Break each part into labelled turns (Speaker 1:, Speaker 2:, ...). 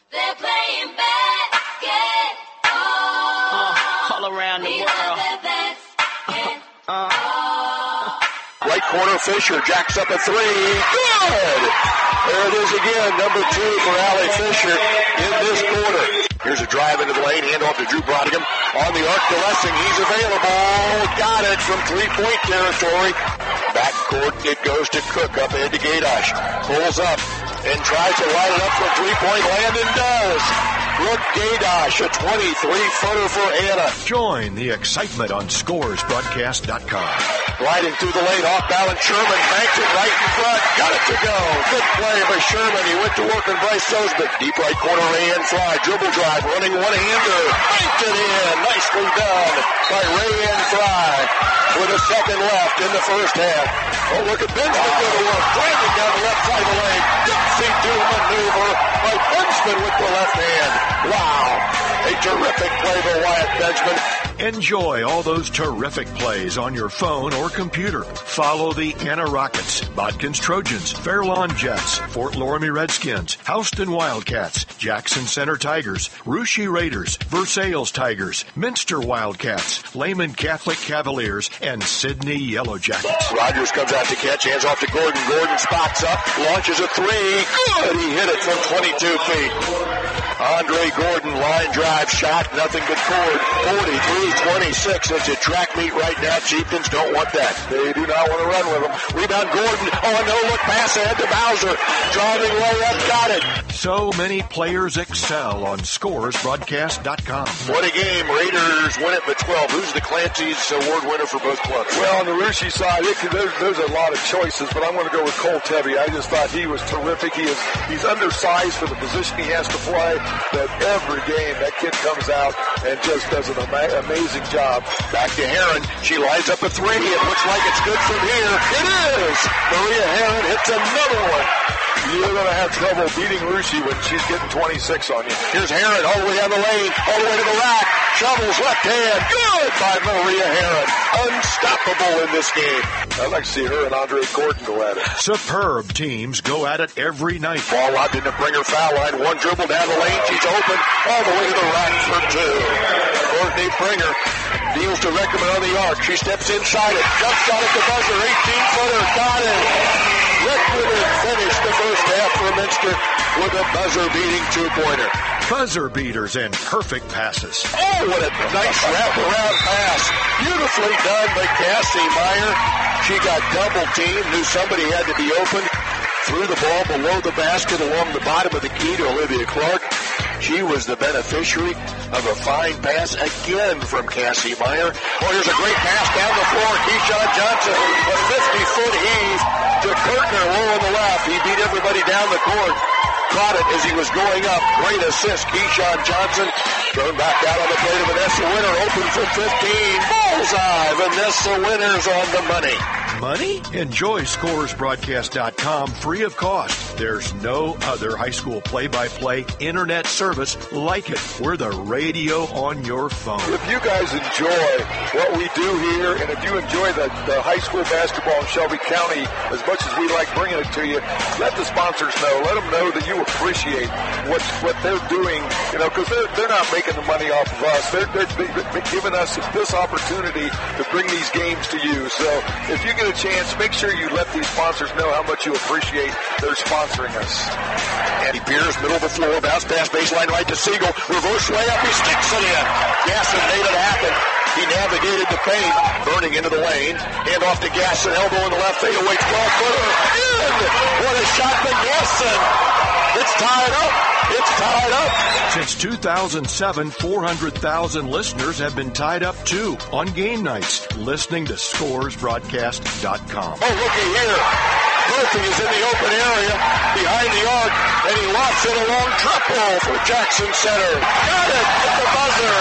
Speaker 1: They're playing basketball.
Speaker 2: All around the world.
Speaker 3: Right corner, Fisher jacks up a three. Good! There it is again, number 2 for Allie Fisher in this quarter. Here's a drive into the lane, handoff to Drew Brodigan. On the arc to Lessing, he's available. Got it from three-point territory. Backcourt, it goes to Cook up ahead to Gaydosh. Pulls up and tries to line it up for three-point land and does. Brooke Gaydosh, a 23-footer for Anna.
Speaker 4: Join the excitement on ScoresBroadcast.com.
Speaker 3: Gliding through the lane, off balance, Sherman banks it right in front. Got it to go. Good play by Sherman. He went to work on Bryce Sosebek. Deep right corner, Rayanne Fry. Dribble drive, running one-hander. Banked it in. Nicely done by Rayanne Fry with a second left in the first half. Oh, look at Bensman go to work. Driving down the left side of the lane. Dixie-do maneuver by Bensman with the left hand. Wow. A terrific play by Wyatt Benjamin.
Speaker 4: Enjoy all those terrific plays on your phone or computer. Follow the Anna Rockets, Bodkins Trojans, Fairlawn Jets, Fort Loramie Redskins, Houston Wildcats, Jackson Center Tigers, Russia Raiders, Versailles Tigers, Minster Wildcats, Lehman Catholic Cavaliers, and Sydney Yellow Jackets.
Speaker 3: Rogers comes out to catch, hands off to Gordon. Gordon spots up, launches a three. Good, he hit it from 22 feet. Andre Gordon, line drive shot, nothing but cord. 43-26. It's a track meet right now. Chieftains don't want that. They do not want to run with them. Rebound Gordon. Oh, a no-look pass ahead to Bowser. Driving way up, got it.
Speaker 4: So many players excel on ScoresBroadcast.com.
Speaker 3: What a game. Raiders win it by 12. Who's the Clancy's award winner for both clubs?
Speaker 5: Well, on the Russia side, there's a lot of choices, but I'm going to go with Cole Tebby. I just thought he was terrific. He's undersized for the position he has to play, but every game that kid comes out and just does an amazing job.
Speaker 3: Back to Heron. She lines up a three. It looks like it's good from here. It is! Maria Heron hits another one.
Speaker 5: You're going to have trouble beating Russia when she's getting 26 on you.
Speaker 3: Here's Heron all the way down the lane, all the way to the rack. Shovels left hand. Good by Maria Heron. Unstoppable in this game.
Speaker 5: I'd like to see her and Andre Gordon go at it.
Speaker 4: Superb teams go at it every night.
Speaker 3: Ball out in the Bringer foul line. One dribble down the lane. She's open all the way to the rack for two. Courtney Bringer deals to Reckerman on the arc. She steps inside it. Jump shot at the buzzer. 18-footer. Got it. Reckerman finished the first half for Minster with a buzzer-beating two-pointer.
Speaker 4: Buzzer beaters and perfect passes.
Speaker 3: Oh, what a nice wraparound pass. Beautifully done by Cassie Meyer. She got double-teamed, knew somebody had to be open. Threw the ball below the basket along the bottom of the key to Olivia Clark. She was the beneficiary of a fine pass again from Cassie Meyer. Oh, here's a great pass down the floor. Keyshawn Johnson, a 50-foot heave to Kirkner low on the left. He beat everybody down the court. Caught it as he was going up. Great assist, Keyshawn Johnson. Thrown back out on the plate of Vanessa Winter. Open for 15. Bullseye. Vanessa Winter's on the money.
Speaker 4: Money? Enjoy ScoresBroadcast.com free of cost. There's no other high school play-by-play internet service like it. We're the radio on your phone.
Speaker 5: If you guys enjoy what we do here, and if you enjoy the high school basketball in Shelby County as much as we like bringing it to you, let the sponsors know. Let them know that you appreciate what they're doing, because they're not making the money off of us. They're giving us this opportunity to bring these games to you. So if you get a chance, make sure you let these sponsors know how much you appreciate their sponsoring us.
Speaker 3: Andy Pierce, middle of the floor, bounce pass baseline right to Siegel. Reverse layup, he sticks it in. Gasson made it happen. He navigated the paint, burning into the lane. Hand off to Gasson, elbow in the left, fadeaway 12-footer. In! What a shot by Gasson! It's tied up. It's tied up.
Speaker 4: Since 2007, 400,000 listeners have been tied up, too, on game nights, listening to ScoresBroadcast.com.
Speaker 3: Oh, looky here. Murphy is in the open area behind the arc, and he lofts it a long triple for Jackson Center. Got it at the buzzer.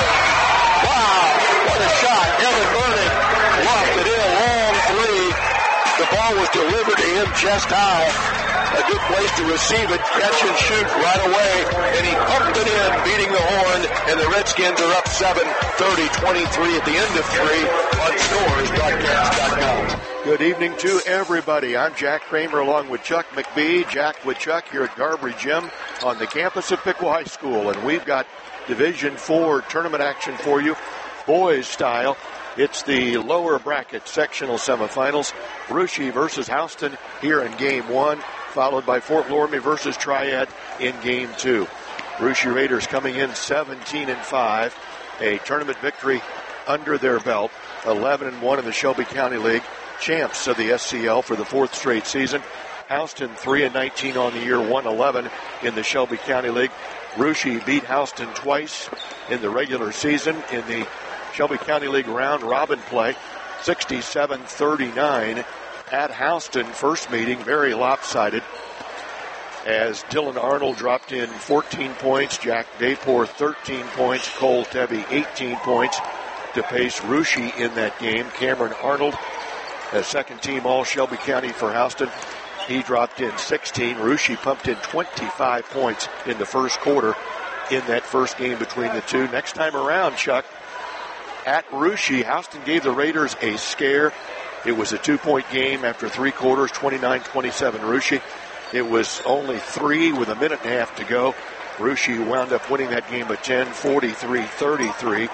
Speaker 3: Wow, what a shot. Evan Burning lofted in a long three. The ball was delivered to him chest high. A good place to receive it, catch and shoot right away, and he pumped it in, beating the horn, and the Redskins are up 7-30-23 at the end of three on ScoresBroadcast.com.
Speaker 6: Good evening to everybody. I'm Jack Kramer along with Chuck McBee. Jack with Chuck here at Garbary Gym.
Speaker 4: on the campus of Piqua High School. And we've got Division IV tournament action for you, boys style. It's the lower bracket sectional semifinals. Russia versus Houston here in Game 1, followed by Fort Loramie versus Triad in Game 2. Russia Raiders coming in 17-5, a tournament victory under their belt, 11-1 in the Shelby County League, champs of the SCL for the 4th straight season. Houston 3-19 on the year, 1-11 in the Shelby County League. Russia beat Houston twice in the regular season in the Shelby County League round robin play, 67-39 at Houston. First meeting, very lopsided, as Dylan Arnold dropped in 14 points, Jack Daypore 13 points, Cole Tebby 18 points to pace Russia in that game. Cameron Arnold, a second-team All-Shelby County for Houston, he dropped in 16. Russia pumped in 25 points in the first quarter in that first game between the two. Next time around, Chuck, at Russia, Houston gave the Raiders a scare. It was a 2-point game after 3 quarters, 29-27 Russia. It was only 3 with a minute and a half to go. Russia wound up winning that game by 10, 43-33.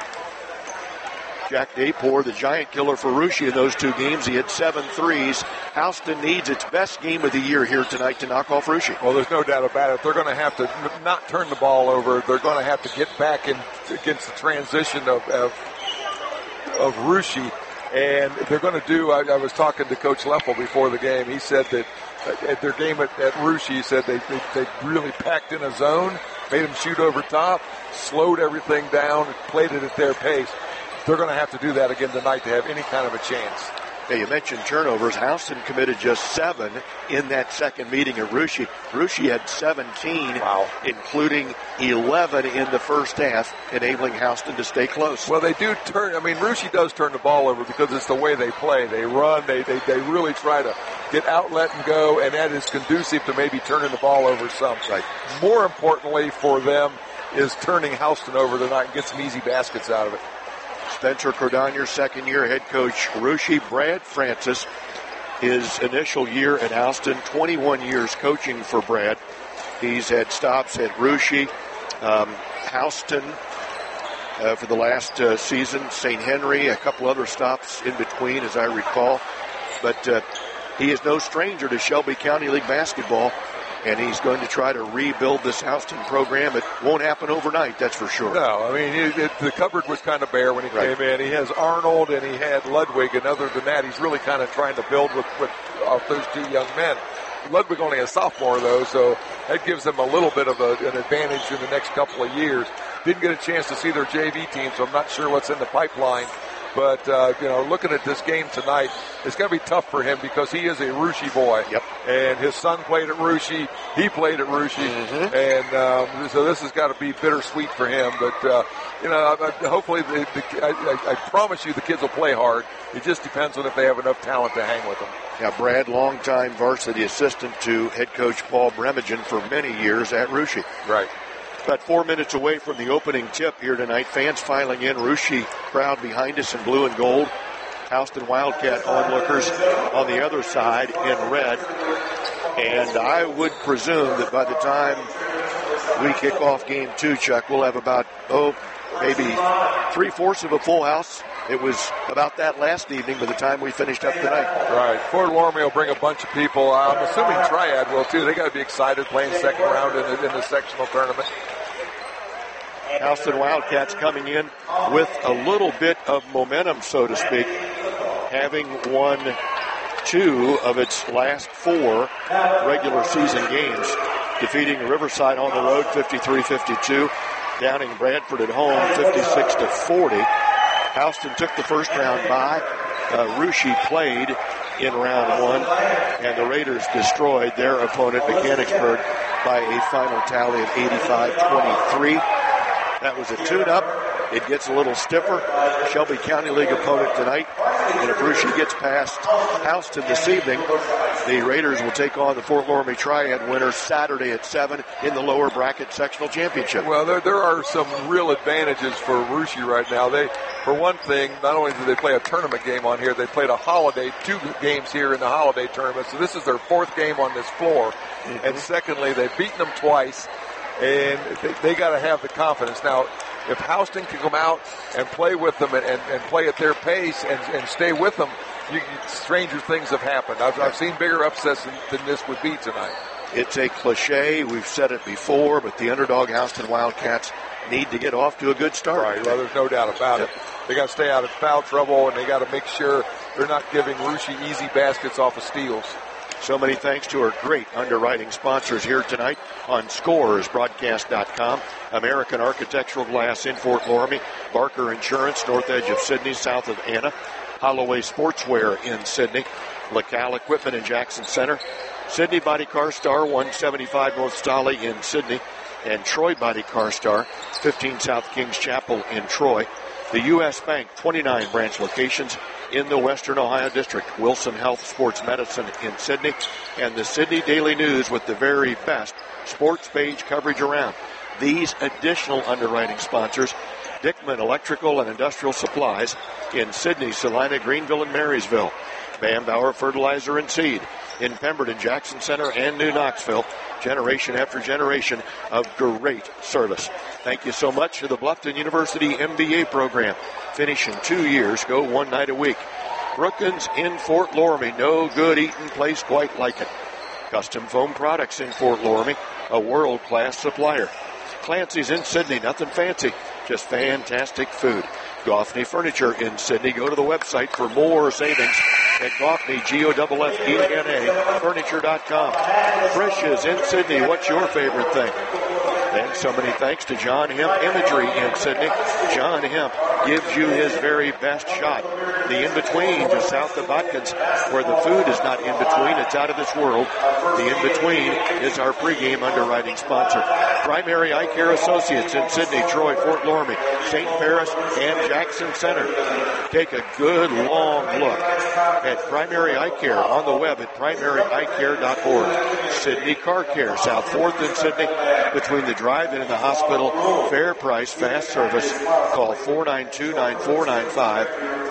Speaker 4: Jack Daypore, the giant killer for Russia in those 2 games. He had 7 threes. Houston needs its best game of the year here tonight to knock off Russia.
Speaker 5: Well, there's no doubt about it. They're going to have to not turn the ball over. They're going to have to get back in against the transition of Russia. And they're going to do, I was talking to Coach Leffel before the game. He said that at their game at Russia, he said they really packed in a zone, made them shoot over top, slowed everything down, played it at their pace. They're going to have to do that again tonight to have any kind of a chance.
Speaker 4: Hey, you mentioned turnovers. Houston committed just 7 in that second meeting at Russia. Russia had 17,
Speaker 5: wow,
Speaker 4: including 11 in the first half, enabling Houston to stay close.
Speaker 5: Well, they do turn. I mean, Russia does turn the ball over because it's the way they play. They run. They really try to get outlet and go, and that is conducive to maybe turning the ball over some.
Speaker 4: Right.
Speaker 5: More importantly for them is turning Houston over tonight and get some easy baskets out of it.
Speaker 4: Spencer Cordonier, second-year head coach Russia. Brad Francis, his initial year at Houston, 21 years coaching for Brad. He's had stops at Russia, Houston for the last season, St. Henry, a couple other stops in between, as I recall. But he is no stranger to Shelby County League basketball, and he's going to try to rebuild this Houston program. It won't happen overnight, that's for sure.
Speaker 5: No, I mean, the cupboard was kind of bare when he came in. He has Arnold and he had Ludwig, and other than that, he's really kind of trying to build with those 2 young men. Ludwig only a sophomore, though, so that gives them a little bit of an advantage in the next couple of years. Didn't get a chance to see their JV team, so I'm not sure what's in the pipeline. But, looking at this game tonight, it's going to be tough for him because he is a Russia boy.
Speaker 4: Yep.
Speaker 5: And his son played at Russia. He played at Russia.
Speaker 4: Mm-hmm.
Speaker 5: And so this has got to be bittersweet for him. But, hopefully, I promise you the kids will play hard. It just depends on if they have enough talent to hang with them.
Speaker 4: Yeah, Brad, longtime varsity assistant to head coach Paul Bremigen for many years at Russia.
Speaker 5: Right.
Speaker 4: About 4 minutes away from the opening tip here tonight. Fans filing in. Russia crowd behind us in blue and gold. Houston Wildcat onlookers on the other side in red. And I would presume that by the time we kick off game 2, Chuck, we'll have about, maybe 3/4 of a full house. It was about that last evening by the time we finished up tonight.
Speaker 5: Right. Fort Loramie will bring a bunch of people. I'm assuming Triad will, too. They got to be excited playing second round in the sectional tournament.
Speaker 4: Houston Wildcats coming in with a little bit of momentum, so to speak, having won 2 of its last 4 regular season games, defeating Riverside on the road 53-52, downing Bradford at home 56-40. Houston took the first round bye. Russia played in round 1, and the Raiders destroyed their opponent, Mechanicsburg, by a final tally of 85-23. That was a tune-up. It gets a little stiffer. Shelby County League opponent tonight. And if Russia gets past Houston this evening, the Raiders will take on the Fort Loramie Triad winner Saturday at 7 in the lower bracket sectional championship.
Speaker 5: Well, there are some real advantages for Russia right now. For one thing, not only do they play a tournament game on here, they played a holiday, 2 games here in the holiday tournament. So this is their 4th game on this floor. Mm-hmm. And secondly, they've beaten them twice. and they got to have the confidence. Now, if Houston can come out and play with them and play at their pace and stay with them, stranger things have happened. I've seen bigger upsets than this would be tonight.
Speaker 3: It's a cliche. We've said it before, but the underdog Houston Wildcats need to get off to a good start.
Speaker 5: Right, well, there's no doubt about it. They got to stay out of foul trouble, and they got to make sure they're not giving Russia easy baskets off of steals.
Speaker 3: So many thanks to our great underwriting sponsors here tonight on ScoresBroadcast.com. American Architectural Glass in Fort Loramie, Barker Insurance, north edge of Sydney, south of Anna, Holloway Sportswear in Sydney, LaCal Equipment in Jackson Center, Sydney Body Car Star, 175 North Stolly in Sydney, and Troy Body Car Star, 15 South Kings Chapel in Troy. The U.S. Bank, 29 branch locations in the Western Ohio District. Wilson Health Sports Medicine in Sydney, and the Sydney Daily News with the very best sports page coverage around. These additional underwriting sponsors: Dickman Electrical and Industrial Supplies in Sydney, Salina, Greenville, and Marysville. Van Bauer Fertilizer and Seed in Pemberton, Jackson Center, and New Knoxville. Generation after generation of great service. Thank you so much to the Bluffton University MBA program. Finish in 2 years. Go one night a week. Brookins in Fort Loramie. No good eating place quite like it. Custom Foam Products in Fort Loramie. A world-class supplier. Clancy's in Sydney. Nothing fancy. Just fantastic food. Goffney Furniture in Sydney. Go to the website for more savings at Goffney, Goffney, Furniture.com. Frisch's in Sydney. What's your favorite thing? And so many thanks to John Hemp Imagery in Sydney. John Hemp gives you his very best shot. The in-between just south of Watkins, where the food is not in-between, it's out of this world. The in-between is our pregame underwriting sponsor. Primary Eye Care Associates in Sydney, Troy, Fort Loramie, St. Paris, and Jackson Center. Take a good long look at Primary Eye Care on the web at primaryeyecare.org. Sydney Car Care, South 4th in Sydney, between the drive-in and the hospital. Fair price, fast service. Call 492-9495,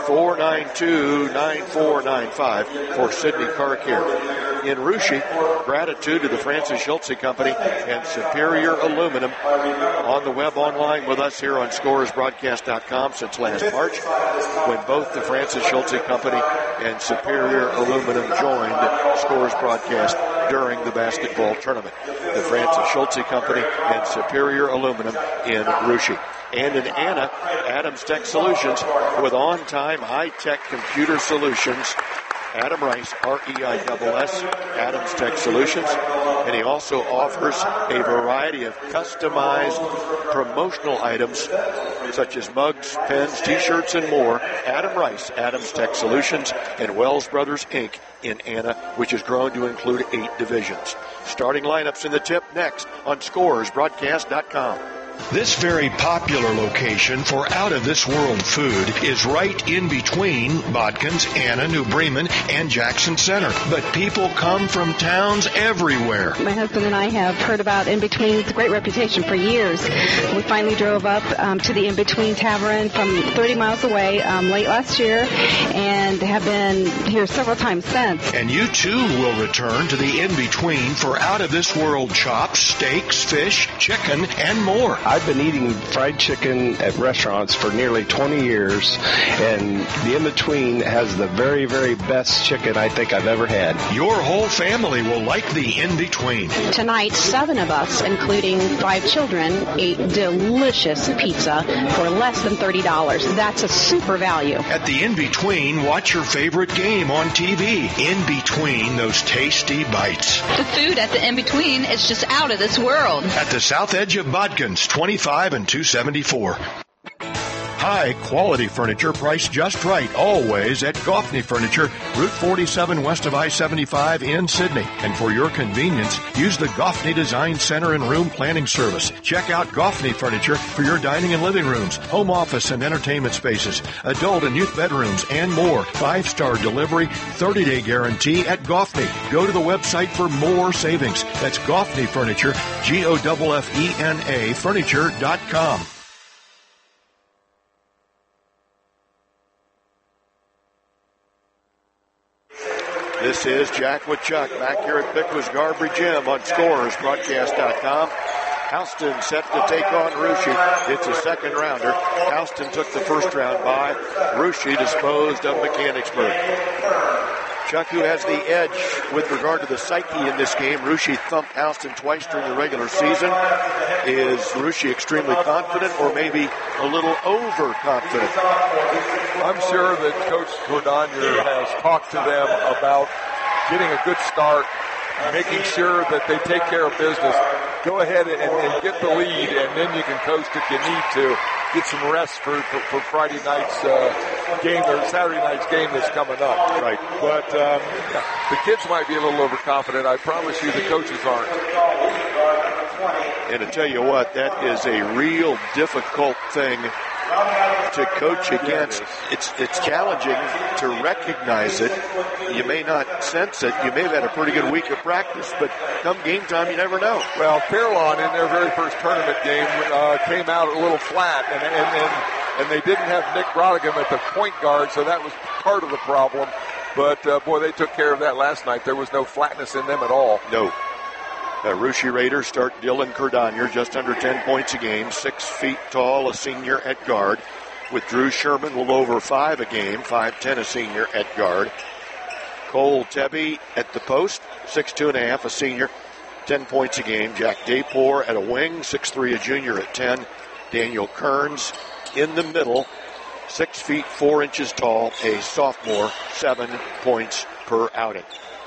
Speaker 3: 492-9495 for Sydney Car Care. In Russia, gratitude to the Francis Schultze Company and Superior Aluminum. On the web online with us here on ScoresBroadcast.com since last March, when both the Francis Schultze Company and Superior Aluminum joined Scores Broadcast during the basketball tournament. The Francis Schultze Company and Superior Aluminum in Russia. And in Anna, Adams Tech Solutions with on-time high-tech computer solutions. Adam Rice, R-E-I-S-S, Adams Tech Solutions. And he also offers a variety of customized promotional items such as mugs, pens, T-shirts, and more. Adam Rice, Adams Tech Solutions, and Wells Brothers, Inc. in Anna, which has grown to include 8 divisions. Starting lineups in the tip next on ScoresBroadcast.com.
Speaker 4: This very popular location for out-of-this-world food is right in between Bodkins, Anna, New Bremen, and Jackson Center. But people come from towns everywhere.
Speaker 1: My husband and I have heard about In Between. It's a great reputation for years. We finally drove up to the In Between Tavern from 30 miles away late last year and have been here several times since.
Speaker 4: And you, too, will return to the In Between for out-of-this-world chops, steaks, fish, chicken, and more.
Speaker 6: I've been eating fried chicken at restaurants for nearly 20 years, and the In-Between has the very, very best chicken I think I've ever had.
Speaker 4: Your whole family will like the In-Between.
Speaker 1: Tonight, 7 of us, including 5 children, ate delicious pizza for less than $30. That's a super value.
Speaker 4: At the In-Between, watch your favorite game on TV. In between those tasty bites.
Speaker 7: The food at the In-Between is just out of this world.
Speaker 4: At the south edge of Bodkins, 25 and 274. High quality furniture priced just right, always at Goffney Furniture, Route 47 west of I-75 in Sydney. And for your convenience, use the Goffney Design Center and Room Planning Service. Check out Goffney Furniture for your dining and living rooms, home office and entertainment spaces, adult and youth bedrooms, and more. 5-star delivery, 30-day guarantee at Goffney. Go to the website for more savings. That's Goffney Furniture, Goffena Furniture.com. This is Jack with Chuck back here at Pickles Garbage Gym on ScoresBroadcast.com. Houston set to take on Russia. It's a second rounder. Houston took the first round bye. Russia disposed of Mechanicsburg. Chuck, who has the edge with regard to the psyche in this game? Russia thumped Houston twice during the regular season. Is Russia extremely confident or maybe a little overconfident?
Speaker 5: I'm sure that Coach Cordonier has talked to them about getting a good start, making sure that they take care of business. Go ahead and get the lead, and then you can coast if you need to. Get some rest for Friday night's game or Saturday night's game that's coming up.
Speaker 4: Right.
Speaker 5: But the kids might be a little overconfident. I promise you the coaches aren't.
Speaker 4: And to tell you what, that is a real difficult thing to coach against. It's challenging to recognize it. You may not sense it. You may have had a pretty good week of practice, but come game time, you never know.
Speaker 5: Well, Fairlawn in their very first tournament game came out a little flat, and they didn't have Nick Brodigan at the point guard, so that was part of the problem. But, boy, they took care of that last night. There was no flatness in them at all.
Speaker 4: No. The Russia Raiders start Dylan Cordonier, just under 10 points a game, 6 feet tall, a senior at guard, with Drew Sherman, a little over 5 a game, 5'10", a senior at guard. Cole Tebby at the post, 6'2.5", a senior, 10 points a game. Jack Daypore at a wing, 6'3", a junior at 10. Daniel Kearns in the middle, 6 feet 4 inches tall, a sophomore, 7 points per outing.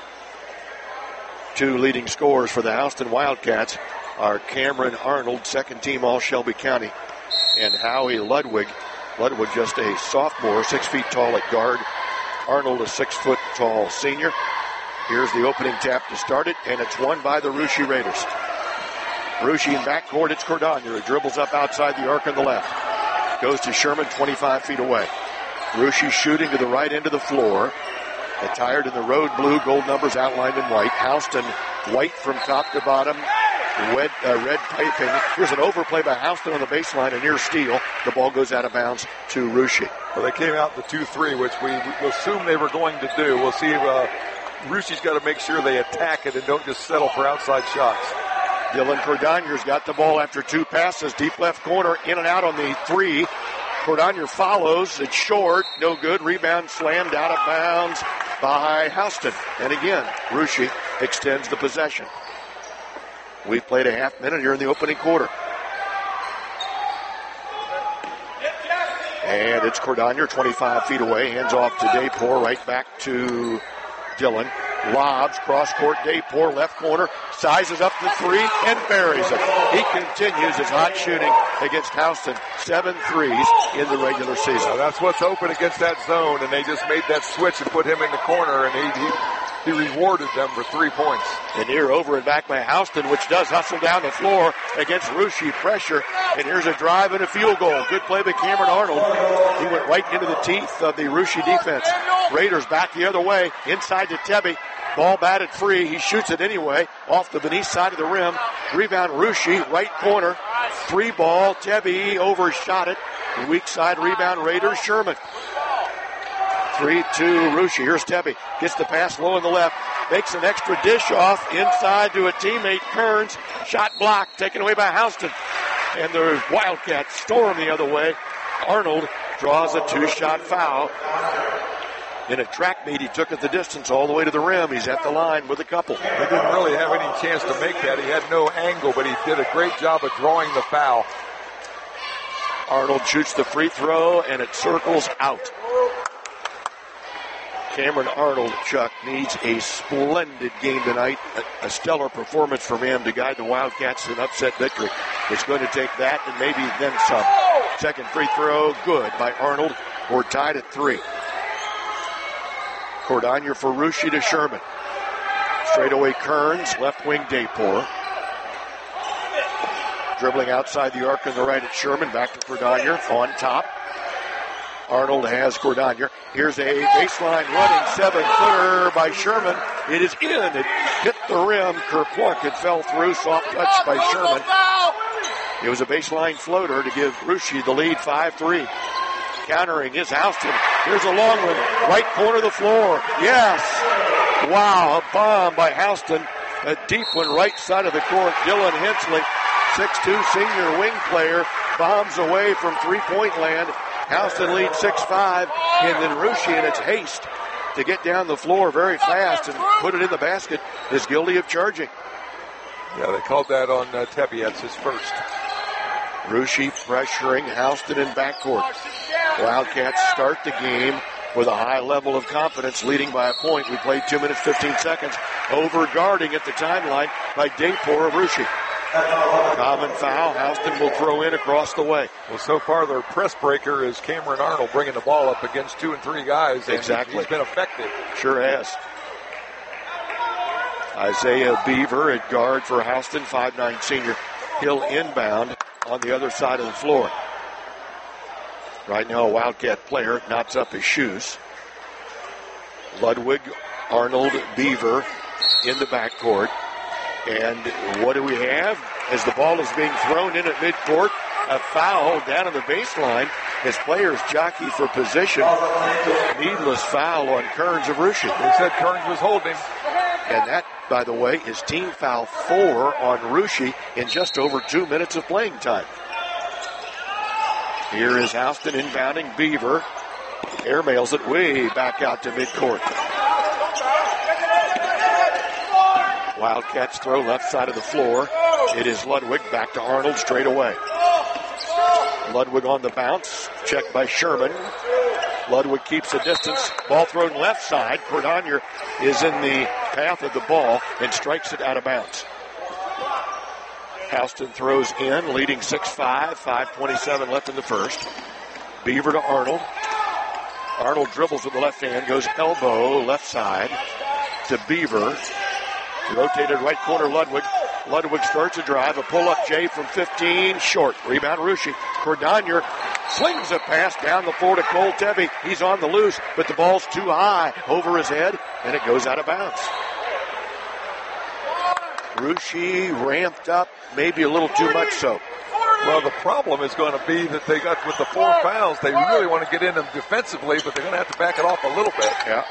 Speaker 4: Two leading scorers for the Houston Wildcats are Cameron Arnold, second team All-Shelby County, and Howie Ludwig. Ludwig just a sophomore, 6 feet tall at guard. Arnold a 6 foot tall senior. Here's the opening tap to start it, and it's won by the Russia Raiders. Russia in backcourt, it's Cordonier, who dribbles up outside the arc on the left. Goes to Sherman, 25 feet away. Russia shooting to the right end of the floor. Attired in the road blue, gold numbers outlined in white. Houston, white from top to bottom, red piping. Here's an overplay by Houston on the baseline, a near steal. The ball goes out of bounds to Russia.
Speaker 5: Well, they came out the 2-3, which we assumed they were going to do. We'll see if Russia's got to make sure they attack it and don't just settle for outside shots.
Speaker 4: Dylan Cordonier's got the ball after 2 passes. Deep left corner, in and out on the 3. Cordonier follows. It's short. No good. Rebound slammed out of bounds by Houston. And again, Russia extends the possession. We've played a half minute here in the opening quarter. And it's Cordonier, 25 feet away. Hands off to Daypore. Right back to Dylan. Lobs, cross-court, Daypore, left corner, sizes up the 3 and buries it. He continues his hot shooting against Houston. 7 threes in the regular season.
Speaker 5: Now that's what's open against that zone, and they just made that switch and put him in the corner, and he rewarded them for 3 points.
Speaker 4: And here over and back by Houston, which does hustle down the floor against Russia pressure. And here's a drive and a field goal. Good play by Cameron Arnold. He went right into the teeth of the Russia defense. Raiders back the other way, inside to Tebby. Ball batted free. He shoots it anyway off the beneath side of the rim. Rebound Russia, right corner. 3 ball. Tebby overshot it. Weak side rebound Raiders. Sherman. 3-2 Russia. Here's Tebby. Gets the pass low on the left. Makes an extra dish off inside to a teammate. Kearns. Shot blocked. Taken away by Houston. And the Wildcats storm the other way. Arnold draws a 2-shot foul. In a track meet, he took it the distance all the way to the rim. He's at the line with a couple.
Speaker 5: He didn't really have any chance to make that. He had no angle, but he did a great job of drawing the foul.
Speaker 4: Arnold shoots the free throw, and it circles out. Cameron Arnold, Chuck, needs a splendid game tonight. A stellar performance from him to guide the Wildcats to an upset victory. It's going to take that and maybe then some. Second free throw, good by Arnold. We're tied at 3. Cordonier for Russia to Sherman. Straightaway Kearns, left wing Daypore. Dribbling outside the arc on the right at Sherman. Back to Cordonier on top. Arnold has Cordonier. Here's a baseline running 7-footer by Sherman. It is in. It hit the rim. Kerplunk. It fell through. Soft touch by Sherman. It was a baseline floater to give Russia the lead 5-3. Countering is Houston. Here's a long one. Right corner of the floor. Yes. Wow. A bomb by Houston. A deep one right side of the court. Dylan Hensley
Speaker 3: 6'2" senior wing player bombs away from three-point land. Houston leads 6-5, and then Russia, in its haste to get down the floor very fast and put it in the basket, is guilty of charging.
Speaker 5: Yeah, they called that on Tebby. That's his first.
Speaker 3: Russia pressuring Houston in backcourt. Wildcats start the game with a high level of confidence, leading by a point. We played 2 minutes, 15 seconds. Over-guarding at the timeline by Daypor of Russia. Common foul. Houston will throw in across the way.
Speaker 5: Well, so far their press breaker is Cameron Arnold bringing the ball up against 2 and 3 guys.
Speaker 3: Exactly.
Speaker 5: He's been effective.
Speaker 3: Sure has. Isaiah Beaver at guard for Houston, 5'9" senior. He'll inbound on the other side of the floor. Right now, a Wildcat player knots up his shoes. Ludwig, Arnold, Beaver in the backcourt. And what do we have? As the ball is being thrown in at midcourt, a foul down on the baseline as players jockey for position. Needless foul on Kearns of Russia.
Speaker 5: They said Kearns was holding.
Speaker 3: And that, by the way, is team foul 4 on Russia in just over 2 minutes of playing time. Here is Houston inbounding Beaver. Airmails it way back out to midcourt. Wildcats throw left side of the floor. It is Ludwig back to Arnold straight away. Ludwig on the bounce. Checked by Sherman. Ludwig keeps the distance. Ball thrown left side. Cordonier is in the path of the ball and strikes it out of bounds. Houston throws in, leading 6-5. 5:27 left in the first. Beaver to Arnold. Arnold dribbles with the left hand, goes elbow left side to Beaver. Rotated right corner, Ludwig. Ludwig starts a drive, a pull-up J from 15, short. Rebound, Russia. Cordonier slings a pass down the floor to Cole Tebby. He's on the loose, but the ball's too high over his head, and it goes out of bounds. Russia ramped up, maybe a little too much so.
Speaker 5: Well, the problem is going to be that they got with the 4 fouls, they really want to get in them defensively, but they're going to have to back it off a little bit.
Speaker 3: Yeah.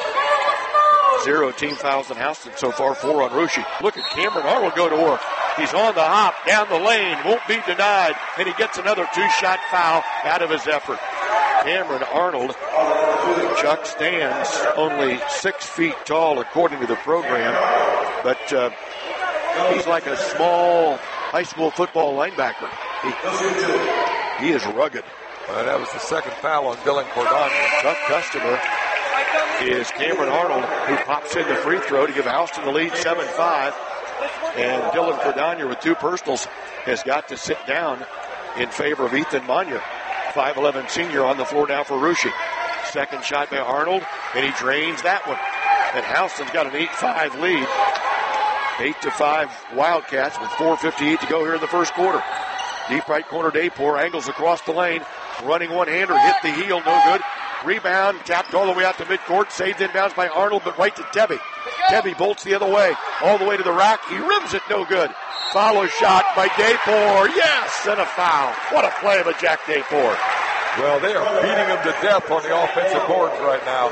Speaker 3: 0 team fouls in Houston so far, 4 on Russia. Look at Cameron Arnold go to work. He's on the hop, down the lane, won't be denied, and he gets another 2-shot foul out of his effort. Cameron Arnold, Chuck stands only 6 feet tall according to the program, but he's like a small high school football linebacker. He is rugged.
Speaker 5: Well, that was the second foul on Dylan Cordonier.
Speaker 3: Tough customer is Cameron Arnold, who pops in the free throw to give Houston the lead 7-5. And Dylan Cordonier with 2 personals has got to sit down in favor of Ethan Monier. 5'11" senior on the floor now for Russia. Second shot by Arnold, and he drains that one. And Houston's got an 8-5 lead. 8-5 Wildcats with 4:58 to go here in the first quarter. Deep right corner, Daypor angles across the lane. Running one-hander, hit the heel, no good. Rebound, tapped all the way out to midcourt. Saved inbounds by Arnold, but right to Tebby. Tebby bolts the other way, all the way to the rack. He rims it, no good. Follow shot by Daypor. Yes, and a foul. What a play by Jack Daypor.
Speaker 5: Well, they are beating him to death on the offensive boards right now.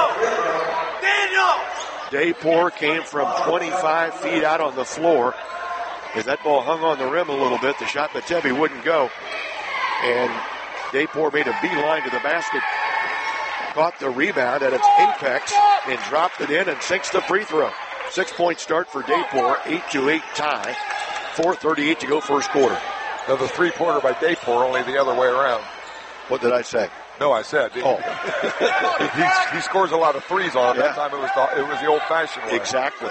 Speaker 3: Daypor came from 25 feet out on the floor. As that ball hung on the rim a little bit, the shot by Tebby wouldn't go. And Daypor made a beeline to the basket. Caught the rebound at its apex and dropped it in and sinks the free throw. 6-point start for Daypor, 8-8 tie. 4:38 to go first quarter.
Speaker 5: Another 3-pointer by Daypor, only the other way around.
Speaker 3: What did I say?
Speaker 5: No, I said.
Speaker 3: Oh.
Speaker 5: he scores a lot of threes on him. Yeah. That time it was the old-fashioned way.
Speaker 3: Exactly.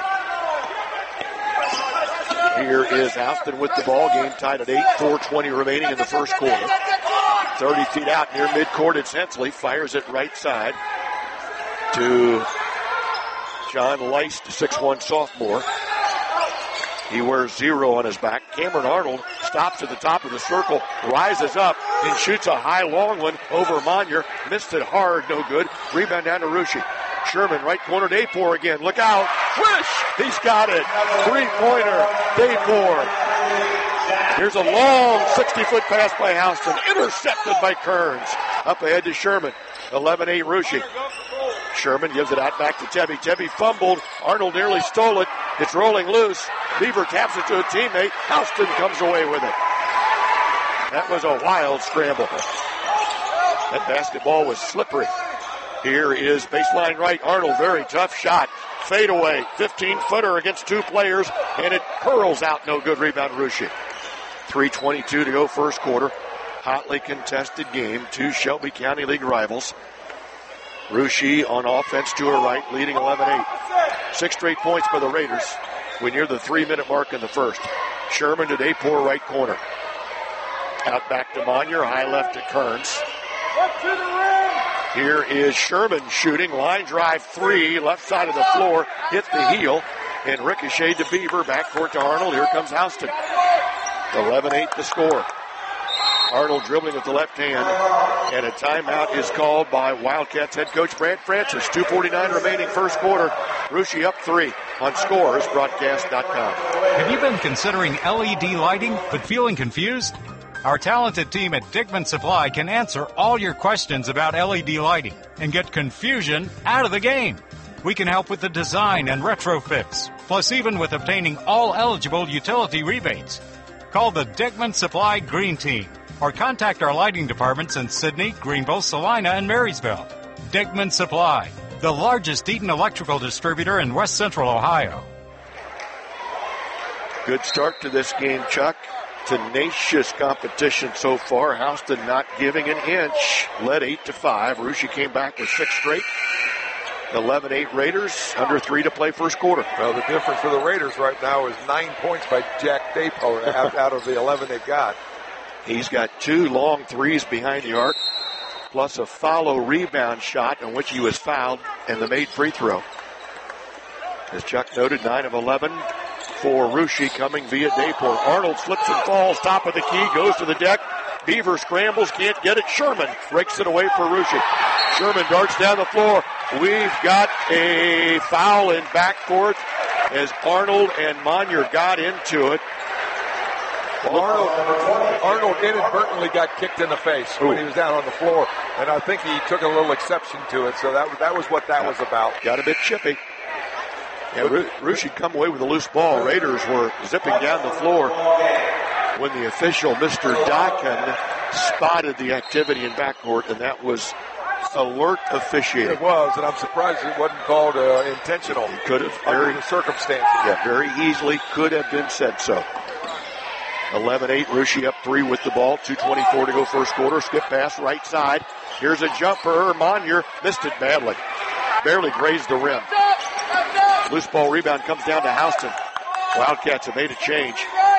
Speaker 3: Here is Houston with the ball. Game tied at 8, 4:20 remaining in the first quarter. 30 feet out near midcourt, it's Hensley. Fires it right side to John Leist, 6'1" sophomore. He wears 0 on his back. Cameron Arnold stops at the top of the circle, rises up, and shoots a high long one over Monier. Missed it hard, no good. Rebound down to Russia. Sherman, right corner, Daypor again. Look out. Swish! He's got it. 3-pointer, Daypor. Here's a long 60-foot pass by Houston. Intercepted by Kearns. Up ahead to Sherman. 11-8 Russia. Sherman gives it out back to Tebby. Tebby fumbled. Arnold nearly stole it. It's rolling loose. Beaver taps it to a teammate. Houston comes away with it. That was a wild scramble. That basketball was slippery. Here is baseline right. Arnold, very tough shot. Fade away. 15-footer against two players, and it curls out. No good. Rebound, Russia. 3:22 to go first quarter. Hotly contested game. Two Shelby County League rivals. Russia on offense to her right, leading 11-8. 6 straight points by the Raiders. We're near the 3-minute mark in the first. Sherman to Dayport right corner. Out back to Monier, high left to Kearns. Here is Sherman shooting, line drive 3, left side of the floor, hit the heel, and ricocheted to Beaver, backcourt to Arnold. Here comes Houston. 11-8 the score. Arnold dribbling with the left hand, and a timeout is called by Wildcats head coach Brad Francis. 2:49 remaining first quarter. Russia up 3 on scoresbroadcast.com.
Speaker 8: Have you been considering LED lighting but feeling confused? Our talented team at Dickman Supply can answer all your questions about LED lighting and get confusion out of the game. We can help with the design and retrofits, plus even with obtaining all eligible utility rebates. Call the Dickman Supply Green Team or contact our lighting departments in Sidney, Greenville, Salina, and Marysville. Dickman Supply, the largest Eaton electrical distributor in West Central Ohio.
Speaker 3: Good start to this game, Chuck. Tenacious competition so far. Houston not giving an inch. Led 8-5. Russia came back with 6 straight. 11-8 Raiders. Under 3 to play first quarter.
Speaker 5: Well, the difference for the Raiders right now is 9 points by Jack Dayport out of the 11 they've got.
Speaker 3: He's got 2 long threes behind the arc, plus a follow rebound shot in which he was fouled and the made free throw. As Chuck noted, 9 of 11 for Russia coming via Dayport. Arnold slips and falls, top of the key, goes to the deck. Beaver scrambles, can't get it. Sherman rakes it away for Russia. Sherman darts down the floor. We've got a foul in backcourt as Arnold and Monier got into it.
Speaker 5: Arnold inadvertently got kicked in the face when he was down on the floor, and I think he took a little exception to it, so that was what that was about.
Speaker 3: Got a bit chippy. Yeah, Russia come away with a loose ball. Raiders were zipping down the floor when the official, Mr. Dakin, spotted the activity in backcourt, and that was alert officiating.
Speaker 5: It was, and I'm surprised it wasn't called intentional.
Speaker 3: It could have.
Speaker 5: Under the circumstances.
Speaker 3: Yeah, very easily could have been said so. 11-8, Russia up 3 with the ball. 2:24 to go first quarter. Skip pass right side. Here's a jumper. Monier missed it badly. Barely grazed the rim. Loose ball rebound comes down to Houston. Wildcats have made a change.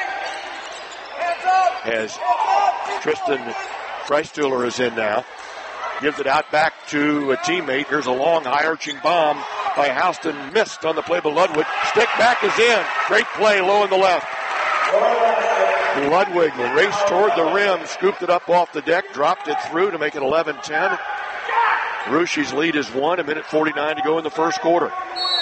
Speaker 3: As Tristan Freistuhler is in now. Gives it out back to a teammate. Here's a long, high-arching bomb by Houston. Missed on the play by Ludwig. Stick back is in. Great play low on the left. Ludwig raced toward the rim, scooped it up off the deck, dropped it through to make it 11-10. Russia's lead is 1, 1:49 to go in the first quarter.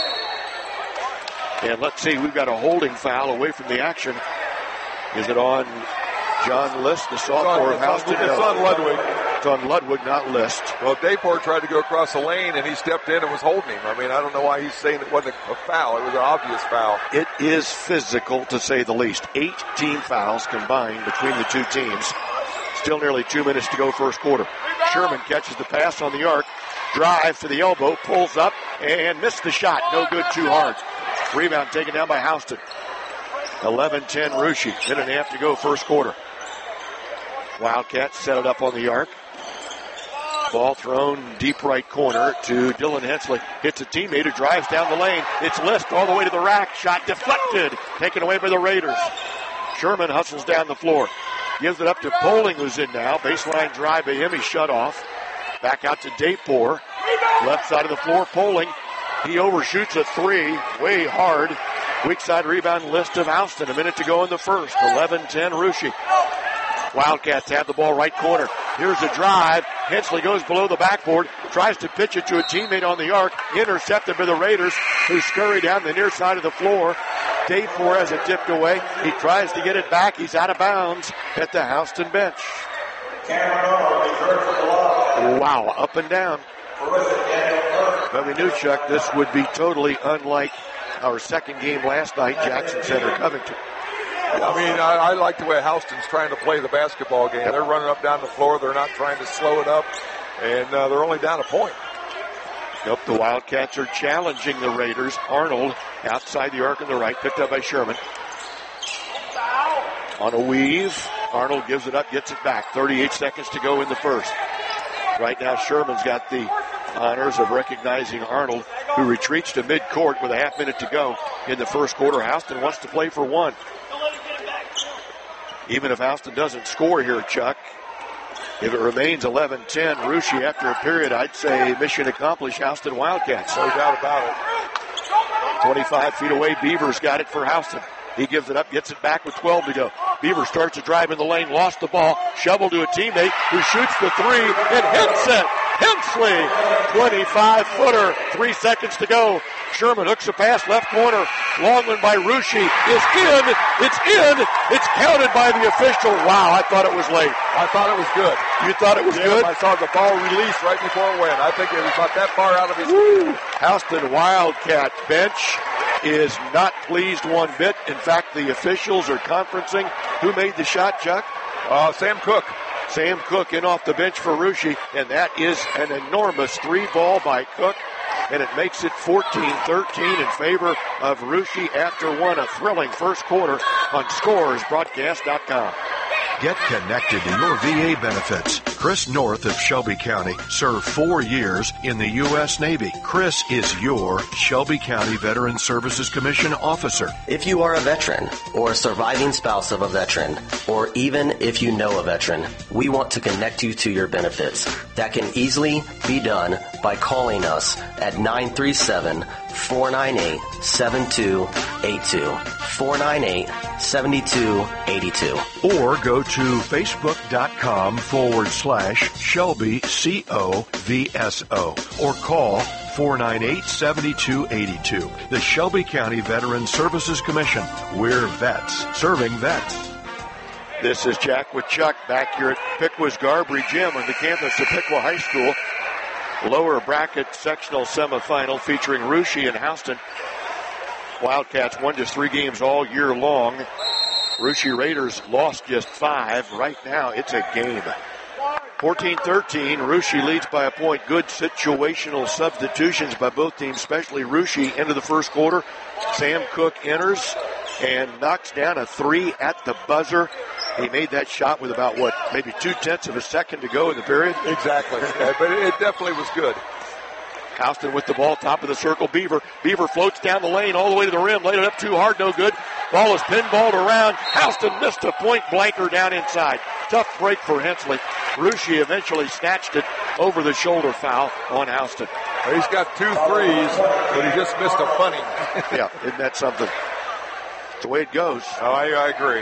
Speaker 3: And let's see, we've got a holding foul away from the action. Is it on John List, the sophomore of Houston?
Speaker 5: It's on Ludwig.
Speaker 3: It's on Ludwig, not List.
Speaker 5: Well, Dayport tried to go across the lane, and he stepped in and was holding him. I mean, I don't know why he's saying it wasn't a foul. It was an obvious foul.
Speaker 3: It is physical, to say the least. 8 team fouls combined between the two teams. Still nearly 2 minutes to go first quarter. Sherman catches the pass on the arc. Drive to the elbow, pulls up, and missed the shot. No good, too hard. Rebound taken down by Houston. 11-10 Russia. Minute and a half to go first quarter. Wildcats set it up on the arc. Ball thrown deep right corner to Dylan Hensley. Hits a teammate who drives down the lane. It's List all the way to the rack. Shot deflected. Taken away by the Raiders. Sherman hustles down the floor. Gives it up to Poling, who's in now. Baseline drive by him. He's shut off. Back out to Dayport. Left side of the floor, Poling. He overshoots a 3. Way hard. Weak side rebound List of Houston. A minute to go in the first. 11-10 Russia. Wildcats have the ball right corner. Here's a drive. Hensley goes below the backboard. Tries to pitch it to a teammate on the arc. Intercepted by the Raiders, who scurry down the near side of the floor. Dayport has it tipped away. He tries to get it back. He's out of bounds at the Houston bench. Wow, up and down. But we knew, Chuck, this would be totally unlike our second game last night, Jackson Center, Covington.
Speaker 5: I mean, I like the way Houston's trying to play the basketball game. Yep. They're running up down the floor. They're not trying to slow it up, and they're only down a point.
Speaker 3: Nope, the Wildcats are challenging the Raiders. Arnold outside the arc on the right, picked up by Sherman. On a weave, Arnold gives it up, gets it back. 38 seconds to go in the first. Right now, Sherman's got the honors of recognizing Arnold, who retreats to midcourt with a half minute to go in the first quarter. Houston wants to play for one. Even if Houston doesn't score here, Chuck, if it remains 11-10, Russia after a period, I'd say mission accomplished, Houston Wildcats.
Speaker 5: No doubt about it.
Speaker 3: 25 feet away, Beavers got it for Houston. He gives it up, gets it back with 12 to go. Beaver starts to drive in the lane, lost the ball, shoveled to a teammate who shoots the three and hits it. Hensley, 25-footer, 3 seconds to go. Sherman hooks a pass, left corner. Long one by Russia is in. It's in. It's counted by the official. Wow, I thought it was late.
Speaker 5: I thought it was good.
Speaker 3: You thought it was good?
Speaker 5: I saw the ball released right before it went. I think it was about that far out of his
Speaker 3: Houston Wildcat bench is not pleased one bit. In fact, the officials are conferencing. Who made the shot, Chuck?
Speaker 5: Sam Cook.
Speaker 3: Sam Cook in off the bench for Russia, and that is an enormous 3-ball by Cook, and it makes it 14-13 in favor of Russia after one. A thrilling first quarter on ScoresBroadcast.com.
Speaker 4: Get connected to your VA benefits. Chris North of Shelby County served 4 years in the U.S. Navy. Chris is your Shelby County Veteran Services Commission officer.
Speaker 9: If you are a veteran or a surviving spouse of a veteran, or even if you know a veteran, we want to connect you to your benefits. That can easily be done by calling us at 937-498-7282. 498-7282.
Speaker 4: Or go to facebook.com/Shelby COVSO or call 498-7282. The Shelby County Veteran Services Commission. We're vets serving vets.
Speaker 3: This is Jack with Chuck back here at Pickwa's Garbry Gym on the campus of Pickwa High School. Lower bracket sectional semifinal featuring Russia and Houston. Wildcats won just 3 games all year long. Russia Raiders lost just 5. Right now, it's a game. 14-13, Russia leads by a point. Good situational substitutions by both teams, especially Russia into the first quarter. Sam Cook enters and knocks down a 3 at the buzzer. He made that shot with about, maybe 0.2 of a second to go in the period?
Speaker 5: Exactly. Yeah, but it definitely was good.
Speaker 3: Houston with the ball, top of the circle, Beaver. Beaver floats down the lane all the way to the rim, laid it up too hard, no good. Ball is pinballed around. Houston missed a point blanker down inside. Tough break for Hensley. Russia eventually snatched it over the shoulder foul on Houston.
Speaker 5: Well, he's got 2 threes, but he just missed a bunny.
Speaker 3: Yeah, isn't that something? That's the way it goes.
Speaker 5: Oh, I agree.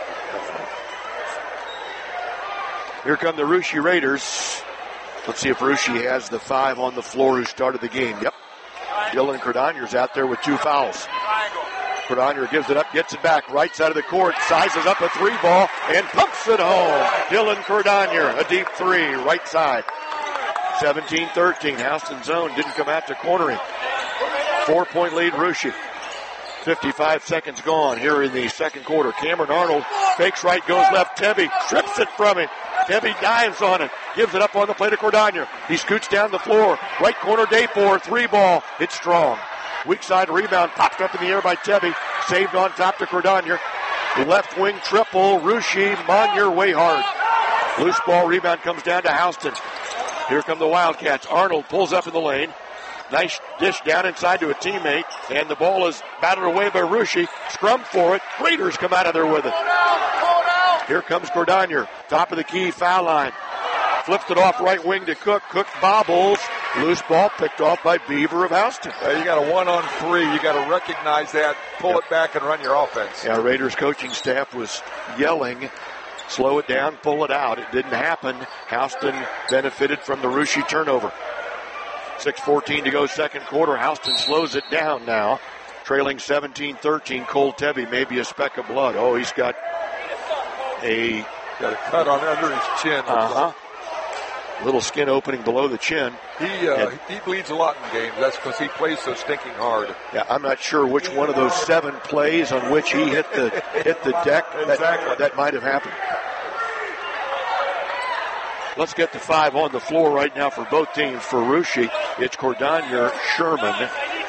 Speaker 3: Here come the Russia Raiders. Let's see if Russia has the 5 on the floor who started the game. Yep. Dylan Cordonier's out there with 2 fouls. Cordonier gives it up, gets it back, right side of the court, sizes up a 3-ball, and pumps it home. Dylan Cordonier, a deep 3, right side. 17-13, Houston zone, didn't come out to cornering. 4-point lead, Russia. 55 seconds gone here in the second quarter. Cameron Arnold fakes right, goes left. Tebby strips it from him. Tebby dives on it, gives it up on the play to Cordonier. He scoots down the floor. Right corner, Daypor, 3-ball. It's strong. Weak side rebound, popped up in the air by Tebby. Saved on top to Cordonier. Left wing triple, Russia, Monier way hard. Loose ball rebound comes down to Houston. Here come the Wildcats. Arnold pulls up in the lane. Nice dish down inside to a teammate, and the ball is batted away by Russia. Scrum for it. Raiders come out of there with it. Here comes Cordonier, top of the key, foul line. Flipped it off right wing to Cook. Cook bobbles. Loose ball picked off by Beaver of Houston.
Speaker 5: You got a 1-on-3. You got to recognize that, pull it back, and run your offense.
Speaker 3: Yeah, Raiders coaching staff was yelling, slow it down, pull it out. It didn't happen. Houston benefited from the Russia turnover. 6:14 to go, second quarter. Houston slows it down now, trailing 17-13. Cole Tebby, maybe a speck of blood. Oh, he's got a
Speaker 5: cut on under his chin.
Speaker 3: Little skin opening below the chin.
Speaker 5: He bleeds a lot in games. That's because he plays so stinking hard.
Speaker 3: Yeah, I'm not sure which one of those 7 plays on which he hit the deck that might have happened. Let's get the 5 on the floor right now for both teams. For Russia, it's Cordonier, Sherman.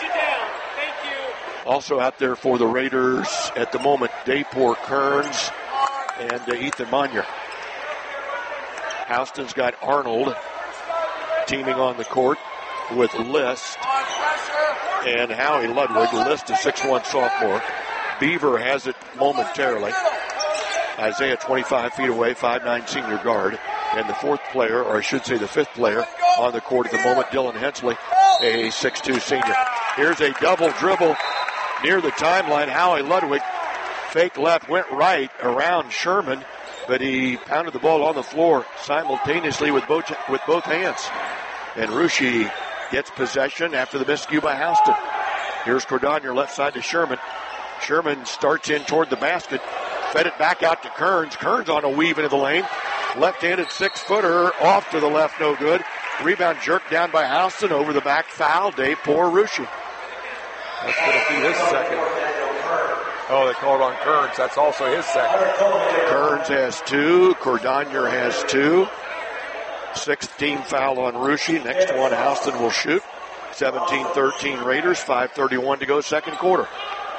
Speaker 3: Also out there for the Raiders at the moment, Daypor, Kearns, and Ethan Monier. Houston's got Arnold teaming on the court with List and Howie Ludwig. List, a 6'1 sophomore. Beaver has it momentarily. Isaiah 25 feet away, 5'9 senior guard. And the fourth player, or I should say the fifth player on the court at the moment, Dylan Hensley, a 6'2 senior. Here's a double dribble near the timeline. Howie Ludwig, fake left, went right around Sherman, but he pounded the ball on the floor simultaneously with both hands. And Russia gets possession after the miscue by Houston. Here's Cordonier left side to Sherman. Sherman starts in toward the basket, fed it back out to Kearns. Kearns on a weave into the lane. Left-handed 6-footer off to the left, no good. Rebound jerked down by Houston, over the back foul. Daypor Russia.
Speaker 5: That's going to be his second. Oh, they called on Kearns. That's also his second.
Speaker 3: Kearns has 2. Cordonier has 2. 6th team foul on Russia. Next one, Houston will shoot. 17-13 Raiders. 5:31 to go, second quarter.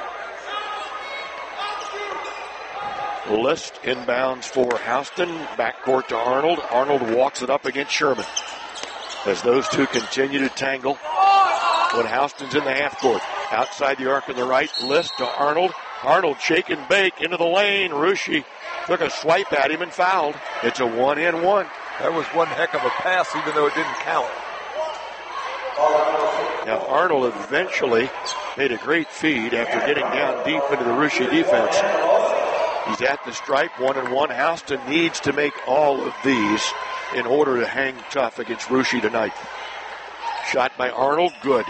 Speaker 3: List inbounds for Houston. Backcourt to Arnold. Arnold walks it up against Sherman. As those two continue to tangle when Houston's in the half court. Outside the arc on the right, List to Arnold. Arnold shake and bake into the lane. Russia took a swipe at him and fouled. It's a 1-and-1.
Speaker 5: That was one heck of a pass, even though it didn't count.
Speaker 3: Now Arnold eventually made a great feed after getting down deep into the Russia defense. He's at the stripe, 1-and-1. Houston needs to make all of these in order to hang tough against Russia tonight. Shot by Arnold, good.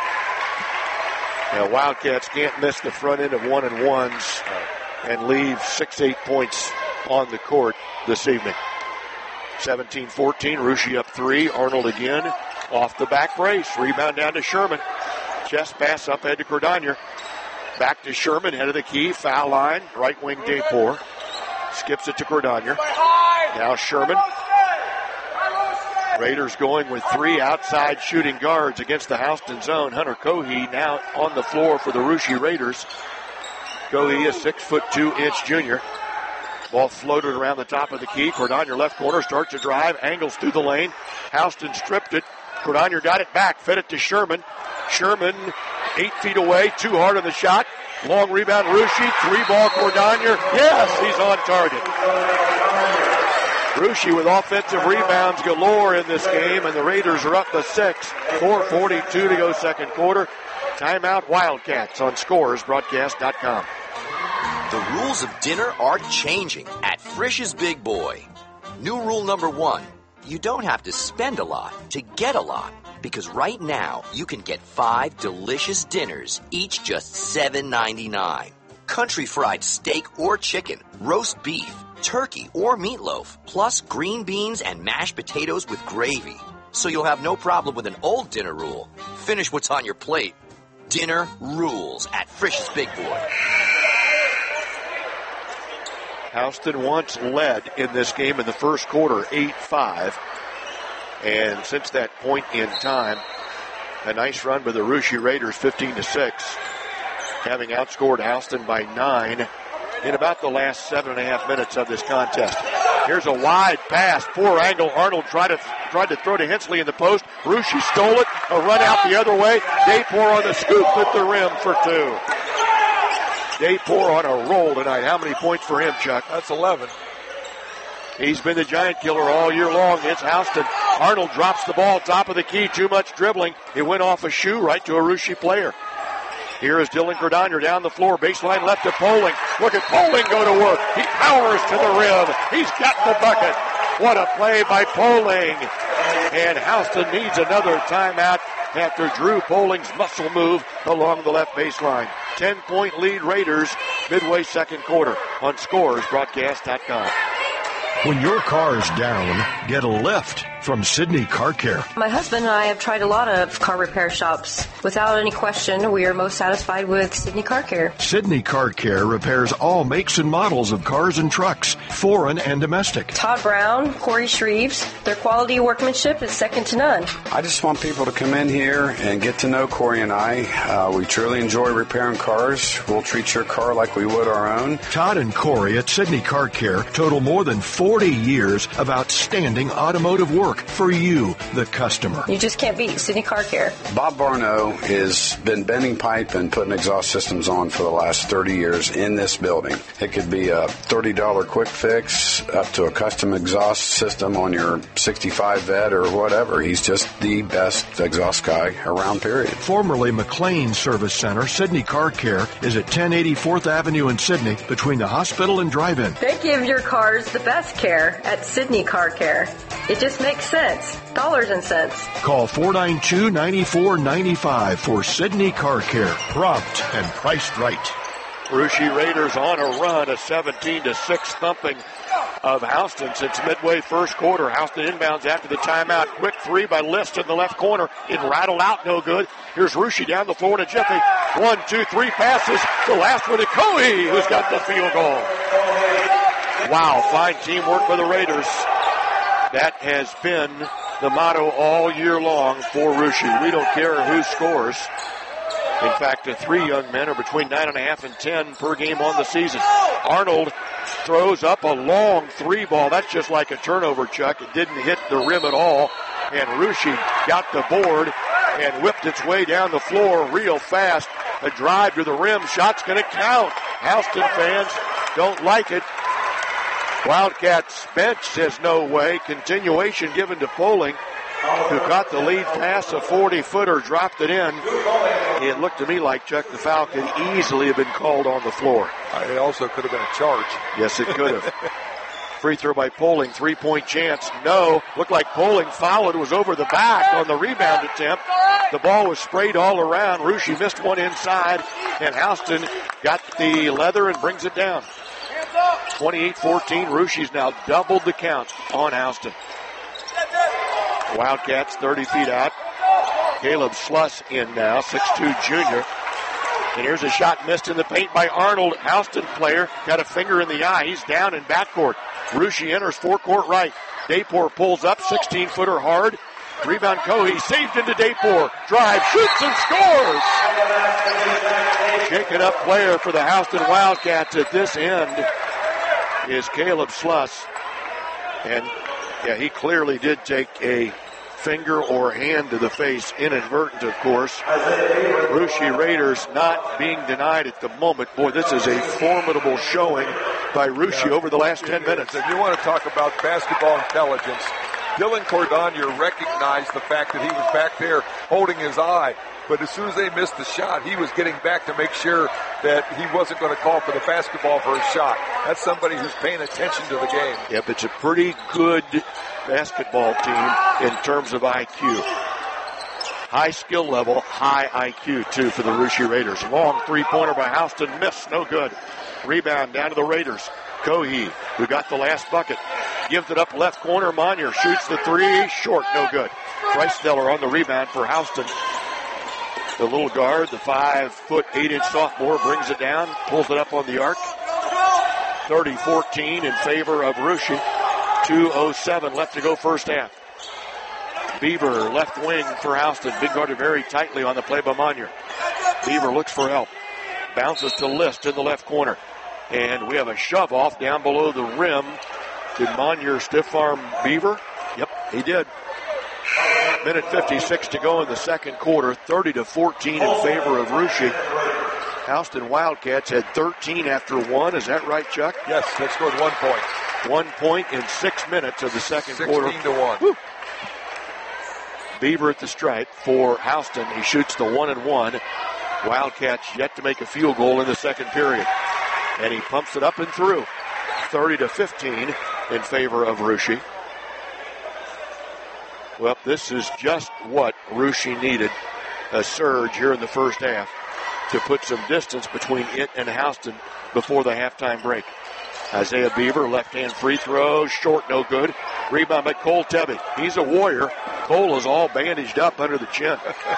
Speaker 3: Now Wildcats can't miss the front end of 1-and-1s and leave 6-8 points on the court this evening. 17-14, Russia up 3. Arnold again off the back brace. Rebound down to Sherman. Chest pass up head to Cordonier. Back to Sherman, head of the key, foul line, right wing Daypor. Skips it to Cordonier. Now Sherman. Raiders going with 3 outside shooting guards against the Houston zone. Hunter Cohee now on the floor for the Russia Raiders. Cohee, a 6'2" junior. Ball floated around the top of the key. Cordonier left corner, starts to drive, angles through the lane. Houston stripped it. Cordonier got it back, fed it to Sherman. Sherman 8 feet away, too hard on the shot. Long rebound, Russia, 3-ball Cordonier. Yes, he's on target. Russia with offensive rebounds galore in this game, and the Raiders are up to 6. 4:42 to go, second quarter. Timeout Wildcats on ScoresBroadcast.com.
Speaker 10: The rules of dinner are changing at Frisch's Big Boy. New rule number 1, you don't have to spend a lot to get a lot. Because right now, you can get 5 delicious dinners, each just $7.99. Country fried steak or chicken, roast beef, turkey or meatloaf, plus green beans and mashed potatoes with gravy. So you'll have no problem with an old dinner rule. Finish what's on your plate. Dinner rules at Frisch's Big Boy.
Speaker 3: Houston once led in this game in the first quarter, 8-5. And since that point in time, a nice run by the Russia Raiders, 15-6, having outscored Houston by 9 in about the last 7.5 minutes of this contest. Here's a wide pass, poor angle. Arnold tried to throw to Hensley in the post. Russia stole it, a run out the other way. Daypor on the scoop at the rim for 2. Daypor on a roll tonight. How many points for him, Chuck?
Speaker 5: That's 11.
Speaker 3: He's been the giant killer all year long. It's Houston. Arnold drops the ball, top of the key, too much dribbling. It went off a shoe right to a Russia player. Here is Dylan Cordonier down the floor, baseline left to Poling. Look at Poling go to work. He powers to the rim. He's got the bucket. What a play by Poling. And Houston needs another timeout after Drew Poling's muscle move along the left baseline. 10-point lead Raiders, midway second quarter on ScoresBroadcast.com.
Speaker 4: When your car is down, get a lift. from Sydney Car Care.
Speaker 11: My husband and I have tried a lot of car repair shops. Without any question, we are most satisfied with Sydney Car Care.
Speaker 4: Sydney Car Care repairs all makes and models of cars and trucks, foreign and domestic.
Speaker 11: Todd Brown, Corey Shreves, their quality workmanship is second to none.
Speaker 12: I just want people to come in here and get to know Corey and I. We truly enjoy repairing cars. We'll treat your car like we would our own.
Speaker 4: Todd and Corey at Sydney Car Care total more than 40 years of outstanding automotive work for you, the customer.
Speaker 11: You just can't beat Sydney Car Care.
Speaker 12: Bob Barno has been bending pipe and putting exhaust systems on for the last 30 years in this building. It could be a $30 quick fix up to a custom exhaust system on your 65 Vet or whatever. He's just the best exhaust guy around, period.
Speaker 4: Formerly McLean Service Center, Sydney Car Care is at 1080 4th Avenue in Sydney between the hospital and drive-in.
Speaker 11: They give your cars the best care at Sydney Car Care. It just makes sense. Dollars and cents.
Speaker 4: Call 492-9495 for Sydney Car Care. Prompt and priced right.
Speaker 3: Russia Raiders on a run, a 17-6 thumping of Houston since midway first quarter. Houston inbounds after the timeout. Quick three by List in the left corner. It rattled out, no good. Here's Russia down the floor in a jiffy. 1, 2, 3 passes. The last one to Cohey, who's got the field goal. Wow, fine teamwork for the Raiders. That has been the motto all year long for Russia. We don't care who scores. In fact, the three young men are between 9.5 and 10 per game on the season. Arnold throws up a long three ball. That's just like a turnover, Chuck. It didn't hit the rim at all. And Russia got the board and whipped its way down the floor real fast. A drive to the rim. Shot's going to count. Houston fans don't like it. Wildcats bench says no way. Continuation given to Poling, who caught the lead pass, a 40-footer, dropped it in. It looked to me like, Chuck, the foul could easily have been called on the floor.
Speaker 5: It also could have been a charge.
Speaker 3: Yes, it could have. Free throw by Poling, three-point chance. No. Looked like Poling fouled. It was over the back on the rebound attempt. The ball was sprayed all around. Russia missed one inside, and Houston got the leather and brings it down. 28-14. Russia's now doubled the count on Houston. Wildcats 30 feet out. Caleb Sluss in now, 6'2 junior. And here's a shot missed in the paint by Arnold. Houston player got a finger in the eye. He's down in backcourt. Russia enters forecourt right. Daypor pulls up, 16-footer hard. Rebound Cohey, saved into Daypor. Drive, shoots, and scores! Shaking up player for the Houston Wildcats at this end is Caleb Sluss. And, yeah, he clearly did take a finger or hand to the face, inadvertent, of course. Russia Raiders not being denied at the moment. Boy, this is a formidable showing by Russia over the last 10 minutes.
Speaker 5: If you want to talk about basketball intelligence, Dylan Cordonier recognized the fact that he was back there holding his eye. But as soon as they missed the shot, he was getting back to make sure that he wasn't going to call for the basketball for a shot. That's somebody who's paying attention to the game.
Speaker 3: Yep, it's a pretty good basketball team in terms of IQ. High skill level, high IQ, too, for the Russia Raiders. Long three-pointer by Houston, miss, no good. Rebound down to the Raiders. Cohey, who got the last bucket, gives it up left corner. Monier shoots the three, short, no good. Bryce-Steller on the rebound for Houston. The little guard, the 5'8" sophomore, brings it down, pulls it up on the arc. 30-14 in favor of Russia. 2:07 left to go first half. Beaver, left wing for Houston. Big guarded very tightly on the play by Monier. Beaver looks for help. Bounces to List in the left corner. And we have a shove off down below the rim. Did Monier stiff arm Beaver? Yep, he did. Minute 56 to go in the second quarter. 30-14 in favor of Russia. Houston Wildcats had 13 after one. Is that right, Chuck?
Speaker 5: Yes, they scored 1 point.
Speaker 3: 1 point in 6 minutes of the second quarter.
Speaker 5: 16-1.
Speaker 3: Woo. Beaver at the stripe for Houston. He shoots the 1-1. Wildcats yet to make a field goal in the second period. And he pumps it up and through. 30-15 in favor of Russia. Well, this is just what Russia needed. A surge here in the first half to put some distance between it and Houston before the halftime break. Isaiah Beaver, left-hand free throw, short, no good. Rebound by Cole Tebby. He's a warrior. Cole is all bandaged up under the chin.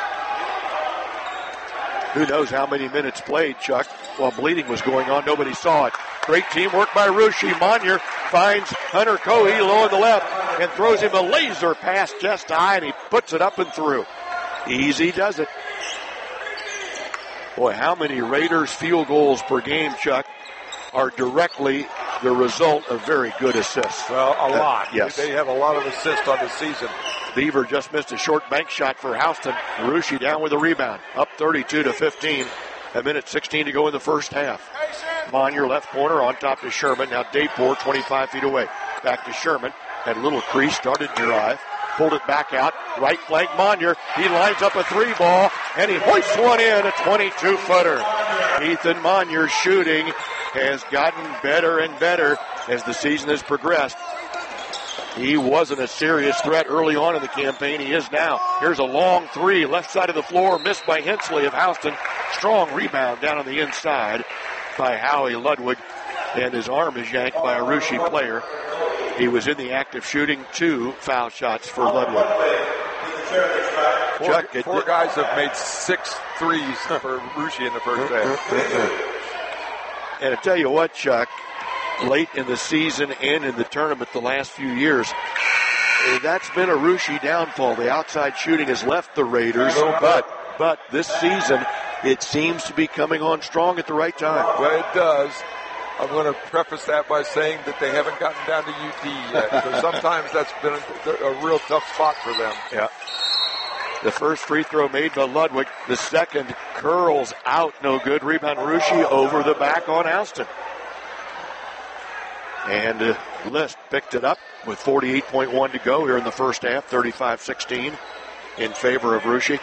Speaker 3: Who knows how many minutes played, Chuck, while bleeding was going on. Nobody saw it. Great teamwork by Russia. Monier finds Hunter Cohey low on the left and throws him a laser pass just high, and he puts it up and through. Easy does it. Boy, how many Raiders field goals per game, Chuck, are directly the result of very good assists?
Speaker 5: Well, a lot.
Speaker 3: Yes.
Speaker 5: They have a lot of assists on the season.
Speaker 3: Beaver just missed a short bank shot for Houston. Rushi down with a rebound. Up 32-15. A minute 16 to go in the first half. Monier left corner on top to Sherman. Now Dayport 25 feet away. Back to Sherman. Had a little crease, started to drive. Pulled it back out. Right flank Monier. He lines up a 3-ball, and he hoists one in, a 22-footer. Ethan Monier's shooting has gotten better and better as the season has progressed. He wasn't a serious threat early on in the campaign. He is now. Here's a long three, left side of the floor, missed by Hensley of Houston. Strong rebound down on the inside by Howie Ludwig, and his arm is yanked by a Russia player. He was in the act of shooting 2 foul shots for Ludwig.
Speaker 5: Four guys have made 6 threes for Russia in the first half.
Speaker 3: And I tell you what, Chuck, late in the season and in the tournament the last few years, that's been a Russia downfall. The outside shooting has left the Raiders, but this season it seems to be coming on strong at the right time.
Speaker 5: Well, it does. I'm going to preface that by saying that they haven't gotten down to UD yet, because sometimes that's been a real tough spot for them.
Speaker 3: Yeah. The first free throw made by Ludwig. The second curls out. No good. Rebound Russia over the back on Houston. And List picked it up with 48.1 to go here in the first half. 35-16 in favor of Russia.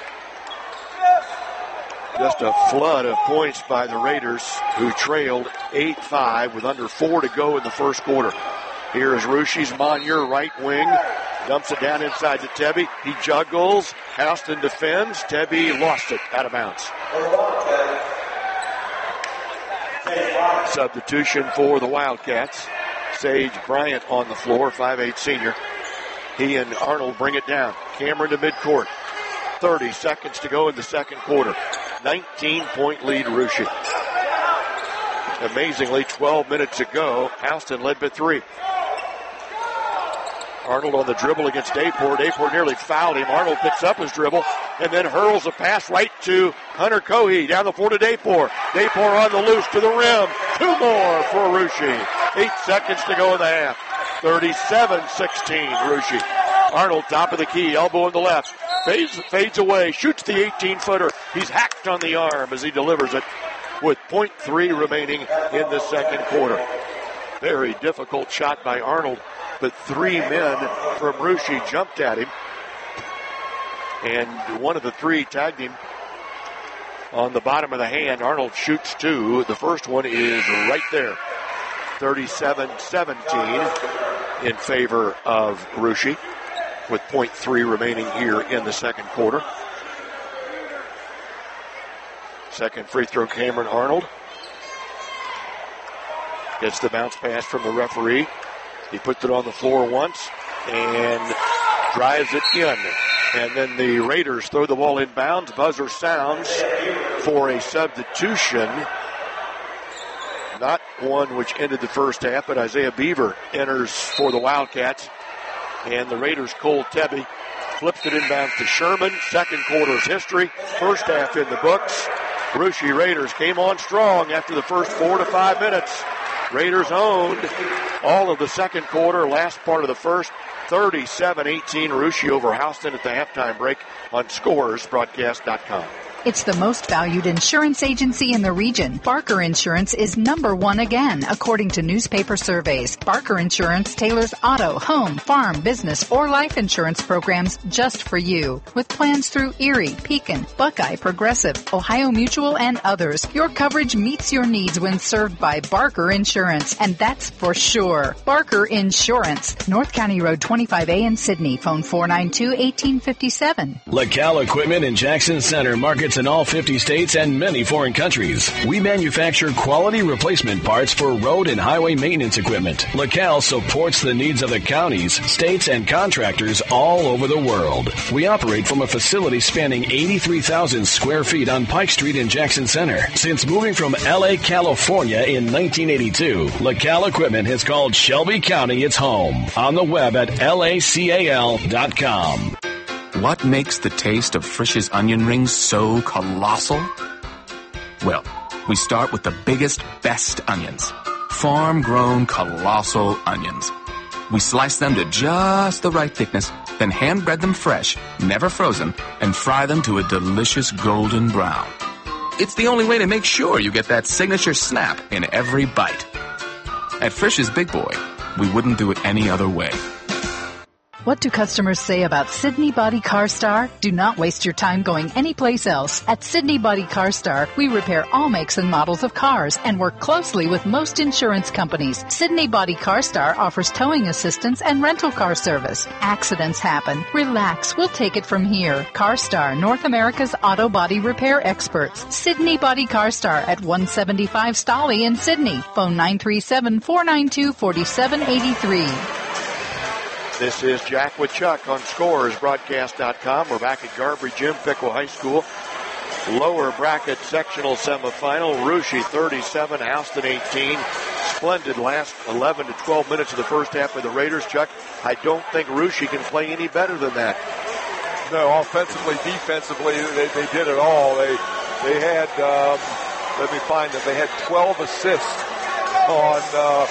Speaker 3: Just a flood of points by the Raiders, who trailed 8-5 with under 4 to go in the first quarter. Here is Russia's Monier, right wing. Dumps it down inside to Tebby. He juggles. Houston defends. Tebby lost it out of bounds. Substitution for the Wildcats. Sage Bryant on the floor, 5'8 senior. He and Arnold bring it down. Cameron to midcourt. 30 seconds to go in the second quarter. 19-point lead, Russia. Amazingly, 12 minutes ago, Houston led by 3. Arnold on the dribble against Dayport. Dayport nearly fouled him. Arnold picks up his dribble and then hurls a pass right to Hunter Cohey. Down the floor to Dayport. Dayport on the loose to the rim. 2 more for Russia. 8 seconds to go in the half. 37-16, Russia. Arnold top of the key. Elbow in the left. Fades away. Shoots the 18-footer. He's hacked on the arm as he delivers it with 0.3 remaining in the second quarter. Very difficult shot by Arnold, but 3 men from Russia jumped at him, and one of the 3 tagged him on the bottom of the hand. Arnold shoots 2. The first one is right there. 37-17 in favor of Russia, with 0.3 remaining here in the second quarter. Second free throw, Cameron Arnold. Gets the bounce pass from the referee. He puts it on the floor once and drives it in. And then the Raiders throw the ball inbounds. Buzzer sounds for a substitution. Not one which ended the first half, but Isaiah Beaver enters for the Wildcats. And the Raiders' Cole Tebby flips it inbounds to Sherman. Second quarter's history. First half in the books. Russia Raiders came on strong after the first 4 to 5 minutes. Raiders owned all of the second quarter, last part of the first. 37-18 Russia over Houston at the halftime break on ScorersBroadcast.com.
Speaker 13: It's the most valued insurance agency in the region. Barker Insurance is #1 again, according to newspaper surveys. Barker Insurance tailors auto, home, farm, business, or life insurance programs just for you. With plans through Erie, Pekin, Buckeye, Progressive, Ohio Mutual, and others, your coverage meets your needs when served by Barker Insurance, and that's for sure. Barker Insurance, North County Road 25A in Sydney. Phone 492-1857.
Speaker 14: LaCal Equipment in Jackson Center markets markets in all 50 states and many foreign countries. We manufacture quality replacement parts for road and highway maintenance equipment. LaCal supports the needs of the counties, states, and contractors all over the world. We operate from a facility spanning 83,000 square feet on Pike Street in Jackson Center. Since moving from L.A., California in 1982, LaCal Equipment has called Shelby County its home. On the web at lacal.com.
Speaker 15: What makes the taste of Frisch's onion rings so colossal? Well, we start with the biggest, best onions. Farm-grown colossal onions. We slice them to just the right thickness, then hand-bread them fresh, never frozen, and fry them to a delicious golden brown. It's the only way to make sure you get that signature snap in every bite. At Frisch's Big Boy, we wouldn't do it any other way.
Speaker 13: What do customers say about Sydney Body Car Star? Do not waste your time going anyplace else. At Sydney Body Car Star, we repair all makes and models of cars and work closely with most insurance companies. Sydney Body Car Star offers towing assistance and rental car service. Accidents happen. Relax. We'll take it from here. Car Star, North America's auto body repair experts. Sydney Body Car Star at 175 Stolly in Sydney. Phone 937-492-4783.
Speaker 3: This is Jack with Chuck on ScoresBroadcast.com. We're back at Garbry Gym, Piqua High School. Lower bracket sectional semifinal. Russia 37, Houston 18. Splendid last 11 to 12 minutes of the first half of the Raiders. Chuck, I don't think Russia can play any better than that.
Speaker 5: No, offensively, defensively, they did it all. They had, let me find them, they had 12 assists on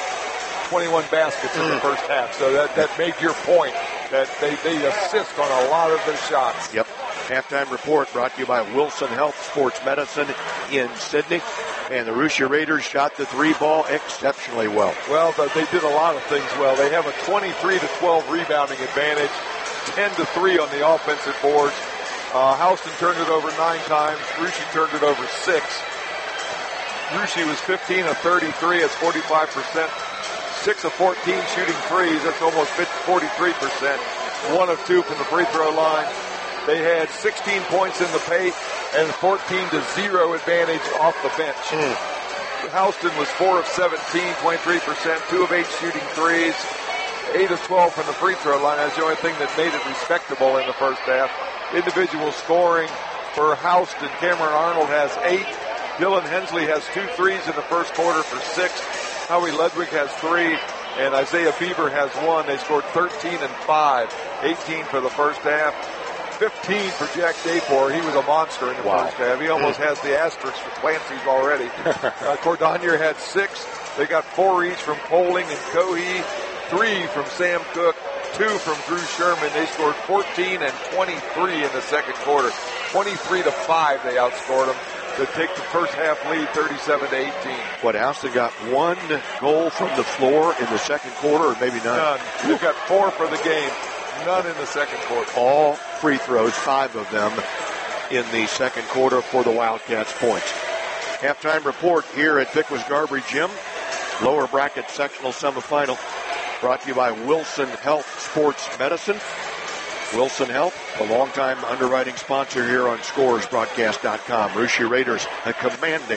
Speaker 5: 21 baskets in the first half. So that made your point that they assist on a lot of their shots.
Speaker 3: Yep. Halftime report brought to you by Wilson Health Sports Medicine in Sydney. And the Russia Raiders shot the three ball exceptionally well.
Speaker 5: Well, they did a lot of things well. They have a 23-12 rebounding advantage, 10-3 on the offensive boards. Houston turned it over 9 times. Russia turned it over 6. Russia was 15 of 33. That's 45%. 6 of 14 shooting threes. That's almost 43%. 1 of 2 from the free throw line. They had 16 points in the paint and 14-0 advantage off the bench. Houston was 4 of 17, 23%, 2 of 8 shooting threes, 8 of 12 from the free throw line. That's the only thing that made it respectable in the first half. Individual scoring for Houston. Cameron Arnold has 8. Dylan Hensley has 2 threes in the first quarter for 6. Howie Ledwig has 3. And Isaiah Bieber has 1. They scored 13 and 5. 18 for the first half. 15 for Jack Dapor. He was a monster in the first half. He almost has the asterisk for Clancy's already. Cordonier had 6. They got 4 each from Poling and Cohee, 3 from Sam Cook, 2 from Drew Sherman. They scored 14 and 23 in the second quarter. 23-5 they outscored them to take the first half lead 37-18.
Speaker 3: What, Houston got 1 goal from the floor in the second quarter, or maybe none?
Speaker 5: They've got 4 for the game. None in the second quarter.
Speaker 3: All free throws, 5 of them in the second quarter for the Wildcats points. Halftime report here at Piqua's Garbry Gym. Lower bracket sectional semifinal brought to you by Wilson Health Sports Medicine. Wilson Health, a longtime underwriting sponsor here on ScoresBroadcast.com. Russia Raiders a commanding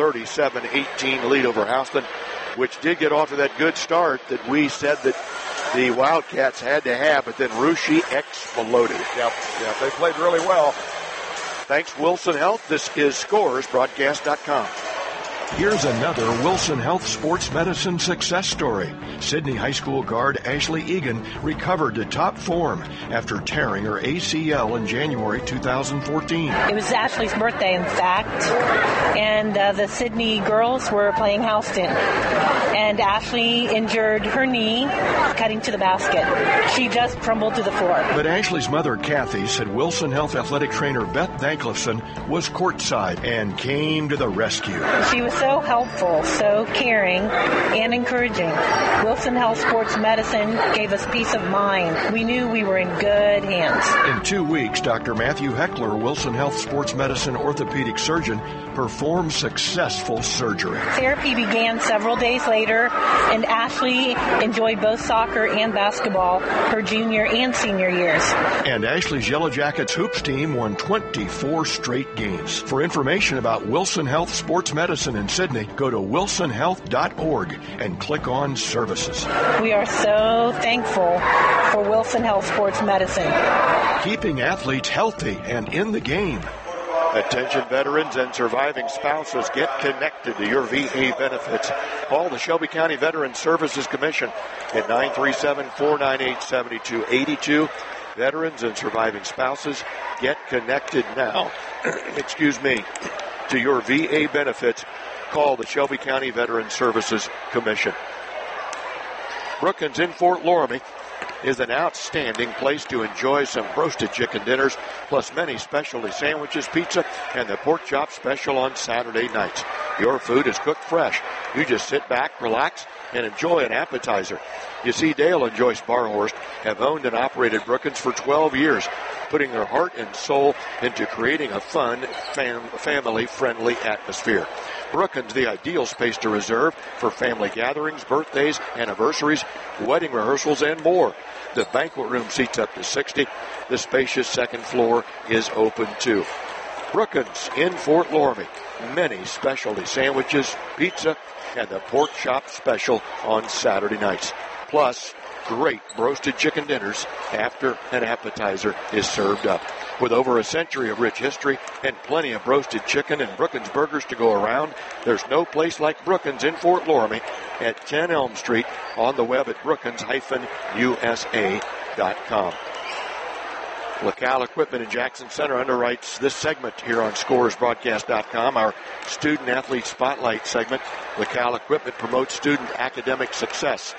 Speaker 3: 37-18 lead over Houston, which did get off to that good start that we said that the Wildcats had to have, but then Russia exploded.
Speaker 5: Yep, they played really well.
Speaker 3: Thanks, Wilson Health. This is ScoresBroadcast.com.
Speaker 4: Here's another Wilson Health Sports Medicine success story. Sydney High School guard Ashley Egan recovered to top form after tearing her ACL in January 2014.
Speaker 16: It was Ashley's birthday, in fact, and the Sydney girls were playing Houston. And Ashley injured her knee cutting to the basket. She just crumbled to the floor.
Speaker 4: But Ashley's mother, Kathy, said Wilson Health athletic trainer Beth Danklifson was courtside and came to the rescue.
Speaker 16: She was so helpful, so caring, and encouraging. Wilson Health Sports Medicine gave us peace of mind. We knew we were in good hands.
Speaker 4: In 2 weeks, Dr. Matthew Heckler, Wilson Health Sports Medicine orthopedic surgeon, performed successful surgery.
Speaker 16: Therapy began several days later, and Ashley enjoyed both soccer and basketball her junior and senior years.
Speaker 4: And Ashley's Yellow Jackets hoops team won 24 straight games. For information about Wilson Health Sports Medicine in Sydney, go to wilsonhealth.org and click on Services.
Speaker 16: We are so thankful for Wilson Health Sports Medicine.
Speaker 4: Keeping athletes healthy and in the game.
Speaker 3: Attention veterans and surviving spouses, get connected to your VA benefits. Call the Shelby County Veteran Services Commission at 937-498-7282. Veterans and surviving spouses, get connected now. To your VA benefits. Call the Shelby County Veteran Services Commission. Brookins in Fort Loramie is an outstanding place to enjoy some roasted chicken dinners, plus many specialty sandwiches, pizza, and the pork chop special on Saturday nights. Your food is cooked fresh. You just sit back, relax, and enjoy an appetizer. You see, Dale and Joyce Barhorst have owned and operated Brookins for 12 years, putting their heart and soul into creating a fun, family-friendly atmosphere. Brookins, the ideal space to reserve for family gatherings, birthdays, anniversaries, wedding rehearsals, and more. The banquet room seats up to 60. The spacious second floor is open too. Brookins in Fort Loramie. Many specialty sandwiches, pizza, and the pork chop special on Saturday nights. Plus, great roasted chicken dinners after an appetizer is served up. With over a century of rich history and plenty of roasted chicken and Brookins burgers to go around, there's no place like Brookins in Fort Loramie at 10 Elm Street, on the web at brookins-usa.com. LaCal Equipment in Jackson Center underwrites this segment here on ScoresBroadcast.com, our Student Athlete Spotlight segment. LaCal Equipment promotes student academic success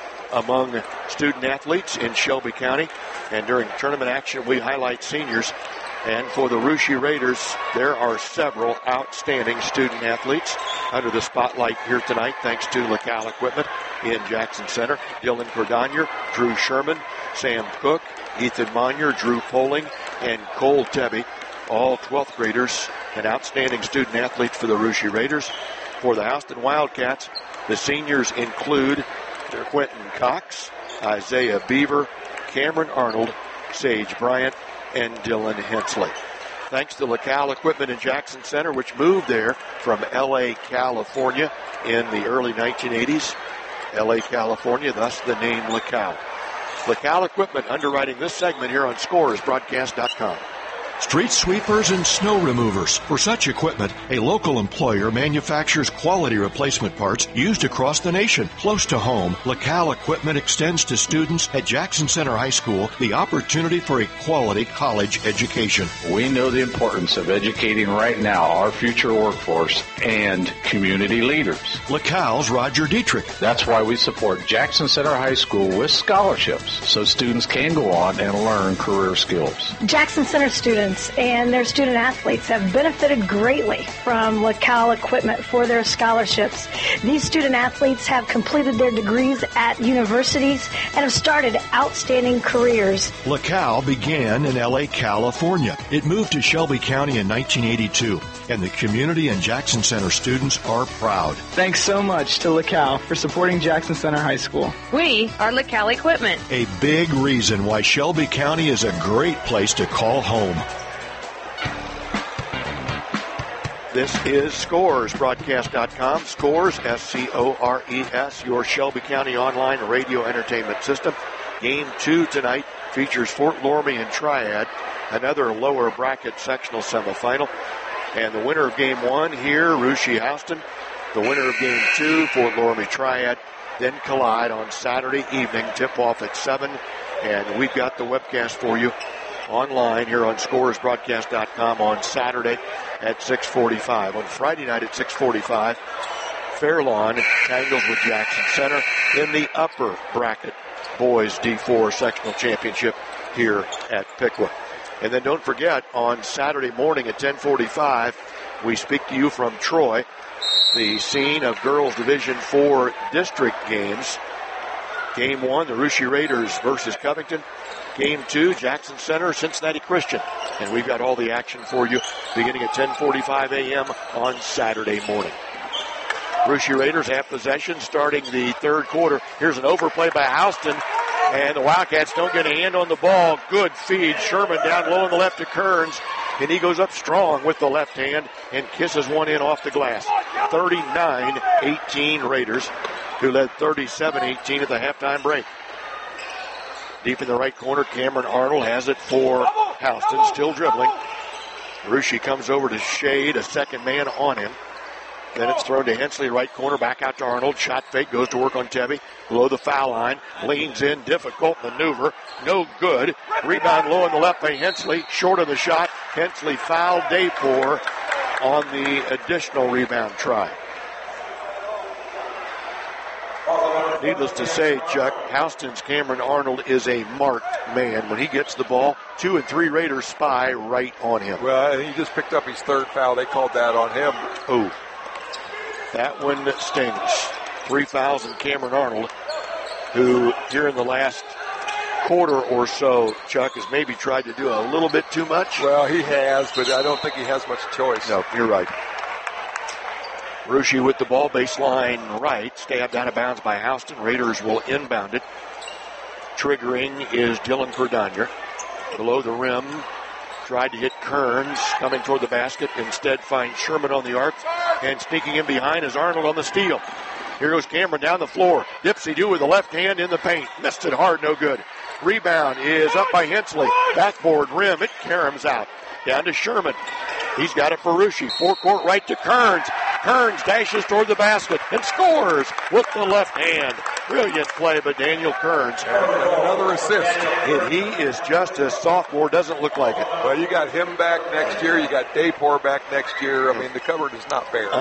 Speaker 3: among student athletes in Shelby County. And during tournament action, we highlight seniors. And for the Russia Raiders, there are several outstanding student athletes under the spotlight here tonight, thanks to LaCal Equipment in Jackson Center. Dylan Cordonier, Drew Sherman, Sam Cook, Ethan Monier, Drew Poling, and Cole Tebby, all 12th graders and outstanding student athletes for the Russia Raiders. For the Houston Wildcats, the seniors include Quentin Cox, Isaiah Beaver, Cameron Arnold, Sage Bryant, and Dylan Hensley. Thanks to LaCal Equipment in Jackson Center, which moved there from L.A., California in the early 1980s. L.A., California, thus the name LaCal. LaCal Equipment underwriting this segment here on ScoresBroadcast.com.
Speaker 4: Street sweepers and snow removers. For such equipment, a local employer manufactures quality replacement parts used across the nation. Close to home, LaCal Equipment extends to students at Jackson Center High School the opportunity for a quality college education.
Speaker 17: We know the importance of educating right now our future workforce and community leaders.
Speaker 4: LaCal's Roger Dietrich.
Speaker 17: That's why we support Jackson Center High School with scholarships so students can go on and learn career skills.
Speaker 18: Jackson Center students and their student athletes have benefited greatly from LaCal Equipment for their scholarships. These student athletes have completed their degrees at universities and have started outstanding careers.
Speaker 4: LaCal began in L.A., California. It moved to Shelby County in 1982, and the community and Jackson Center students are proud.
Speaker 19: Thanks so much to LaCal for supporting Jackson Center High School.
Speaker 20: We are LaCal Equipment.
Speaker 4: A big reason why Shelby County is a great place to call home.
Speaker 3: This is ScoresBroadcast.com. Scores, S-C-O-R-E-S, your Shelby County online radio entertainment system. Game 2 tonight features Fort Loramie and Triad, another lower bracket sectional semifinal. And the winner of Game 1 here, Russia Houston. The winner of Game 2, Fort Loramie Triad, then collide on Saturday evening, tip-off at 7. And we've got the webcast for you online here on ScoresBroadcast.com on Saturday at 6:45. On Friday night at 6:45, Fairlawn tangles with Jackson Center in the upper bracket boys D4 sectional championship here at Piqua. And then don't forget, on Saturday morning at 10:45, we speak to you from Troy the scene of girls Division IV district games. Game 1, the Russia Raiders versus Covington. Game 2, Jackson Center, Cincinnati Christian. And we've got all the action for you beginning at 10:45 a.m. on Saturday morning. Russia Raiders have possession starting the third quarter. Here's an overplay by Houston, and the Wildcats don't get a hand on the ball. Good feed. Sherman down low on the left to Kearns, and he goes up strong with the left hand and kisses one in off the glass. 39-18 Raiders, who led 37-18 at the halftime break. Deep in the right corner, Cameron Arnold has it for Houston, still dribbling. Russia comes over to shade, a second man on him. Then it's thrown to Hensley, right corner, back out to Arnold. Shot fake, goes to work on Tebby. Below the foul line, leans in, difficult maneuver, no good. Rebound low on the left by Hensley, short of the shot. Hensley fouled Daypor on the additional rebound try. Needless to say, Chuck, Houston's Cameron Arnold is a marked man. When he gets the ball, 2 and 3 Raiders spy right on him.
Speaker 5: Well, he just picked up his third foul. They called that on him.
Speaker 3: Oh. That one stings. 3 fouls in Cameron Arnold, who here in the last quarter or so, Chuck, has maybe tried to do a little bit too much.
Speaker 5: Well, he has, but I don't think he has much choice.
Speaker 3: No, you're right. Russia with the ball, baseline right, stabbed out of bounds by Houston. Raiders will inbound it. Triggering is Dylan Cordonier. Below the rim, tried to hit Kearns, coming toward the basket. Instead finds Sherman on the arc, and sneaking in behind is Arnold on the steal. Here goes Cameron down the floor. Dipsy-do with the left hand in the paint. Missed it hard, no good. Rebound is up by Hensley. Backboard rim, it caroms out. Down to Sherman. He's got it for Russia. Forecourt right to Kearns. Kearns dashes toward the basket and scores with the left hand. Brilliant play by Daniel Kearns.
Speaker 5: Another assist.
Speaker 3: And he is just a sophomore, doesn't look like it.
Speaker 5: Well, you got him back next year. You got Daypor back next year. I mean, the cupboard is not bare.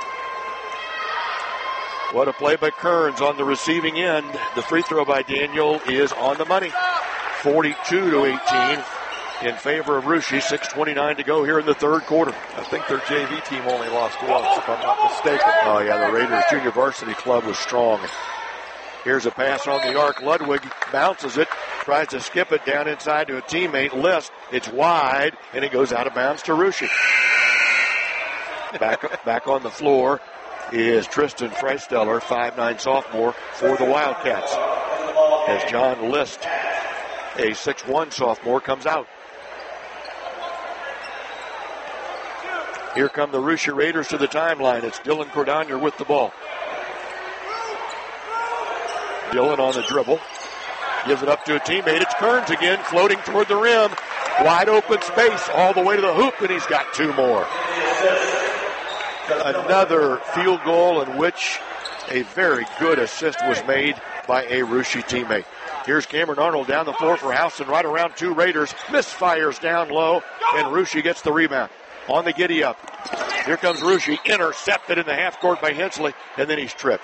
Speaker 3: What a play by Kearns on the receiving end. The free throw by Daniel is on the money. 42-18. In favor of Russia, 6:29 to go here in the third quarter.
Speaker 5: I think their JV team only lost once, if I'm not mistaken.
Speaker 3: Oh, yeah, the Raiders Junior Varsity Club was strong. Here's a pass on the arc. Ludwig bounces it, tries to skip it down inside to a teammate. List, it's wide, and it goes out of bounds to Russia. Back on the floor is Tristan Freisteller, 5'9" sophomore for the Wildcats. As John List, a 6'1" sophomore, comes out. Here come the Russia Raiders to the timeline. It's Dylan Cordonier with the ball. Dylan on the dribble. Gives it up to a teammate. It's Kearns again, floating toward the rim. Wide open space all the way to the hoop, and he's got 2 more. Another field goal in which a very good assist was made by a Russia teammate. Here's Cameron Arnold down the floor for Houston, right around 2 Raiders. Misfires down low, and Russia gets the rebound. On the giddy up. Here comes Russia, intercepted in the half court by Hensley, and then he's tripped.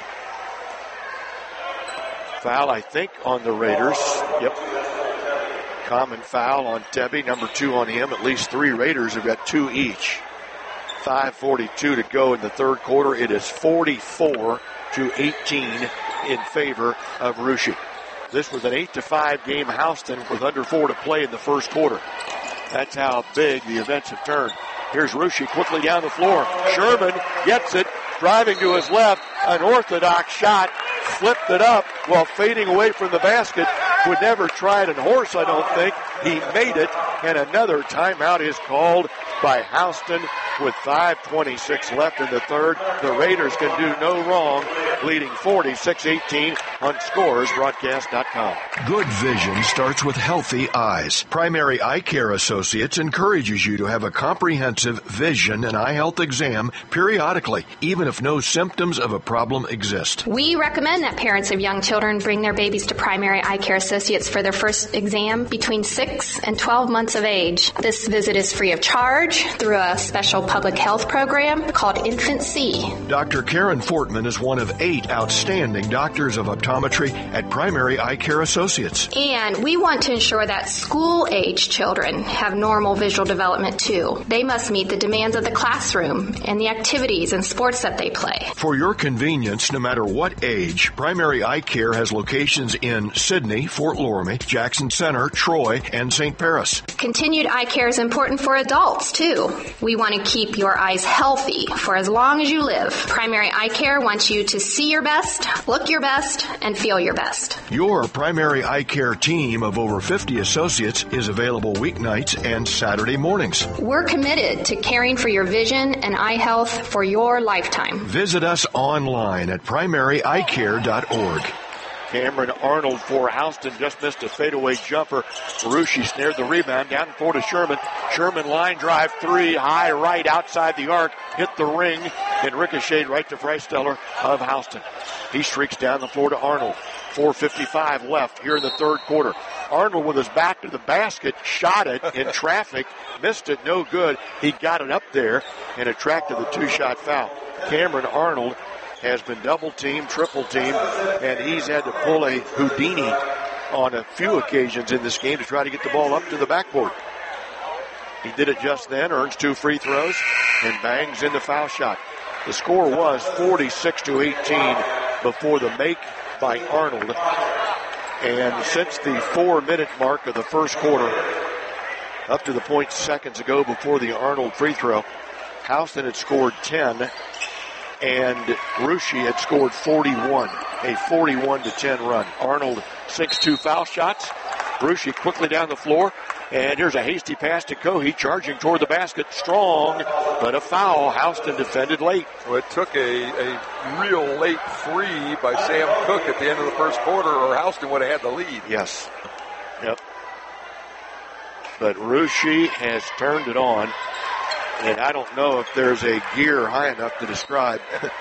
Speaker 3: Foul, I think, on the Raiders. Yep. Common foul on Tebby, number 2 on him. At least 3 Raiders have got 2 each. 5:42 to go in the third quarter. It is 44-18 in favor of Russia. This was an 8-5 game. Houston with under 4 to play in the first quarter. That's how big the events have turned. Here's Russia quickly down the floor. Sherman gets it, driving to his left. An orthodox shot, flipped it up while fading away from the basket. Would never try it in horse, I don't think. He made it, and another timeout is called by Houston with 5:26 left in the third. The Raiders can do no wrong, leading 46-18 on ScoresBroadcast.com.
Speaker 4: Good vision starts with healthy eyes. Primary Eye Care Associates encourages you to have a comprehensive vision and eye health exam periodically, even if no symptoms of a problem exist.
Speaker 21: We recommend that parents of young children bring their babies to Primary Eye Care Associates for their first exam between 6 and 12 months of age. This visit is free of charge through a special public health program called Infant C.
Speaker 4: Dr. Karen Fortman is one of 8 8 outstanding doctors of optometry at Primary Eye Care Associates.
Speaker 21: And we want to ensure that school-age children have normal visual development too. They must meet the demands of the classroom and the activities and sports that they play.
Speaker 4: For your convenience, no matter what age, Primary Eye Care has locations in Sidney, Fort Loramie, Jackson Center, Troy, and St. Paris.
Speaker 21: Continued eye care is important for adults too. We want to keep your eyes healthy for as long as you live. Primary Eye Care wants you to see your best, look your best, and feel your best.
Speaker 4: Your Primary Eye Care team of over 50 associates is available weeknights and Saturday mornings.
Speaker 21: We're committed to caring for your vision and eye health for your lifetime.
Speaker 4: Visit us online at primaryeyecare.org.
Speaker 3: Cameron Arnold for Houston just missed a fadeaway jumper. Rushi snared the rebound down the floor to Sherman. Sherman line drive three, high right outside the arc, hit the ring, and ricocheted right to Freisteller of Houston. He streaks down the floor to Arnold. 4:55 left here in the third quarter. Arnold with his back to the basket, shot it in traffic, missed it, no good. He got it up there and attracted the two-shot foul. Cameron Arnold has been double-teamed, triple-teamed, and he's had to pull a Houdini on a few occasions in this game to try to get the ball up to the backboard. He did it just then, earns 2 free throws, and bangs in the foul shot. The score was 46-18 before the make by Arnold. And since the 4-minute mark of the first quarter, up to the point seconds ago before the Arnold free throw, Houston had scored 10. And Rushi had scored 41, a 41-10 run. Arnold sinks 2 foul shots. Rushi quickly down the floor. And here's a hasty pass to Cohey, charging toward the basket. Strong, but a foul. Houston defended late.
Speaker 5: Well, it took a real late free by Sam Cook at the end of the first quarter, or Houston would have had the lead.
Speaker 3: Yes. Yep. But Rushi has turned it on. And I don't know if there's a gear high enough to describe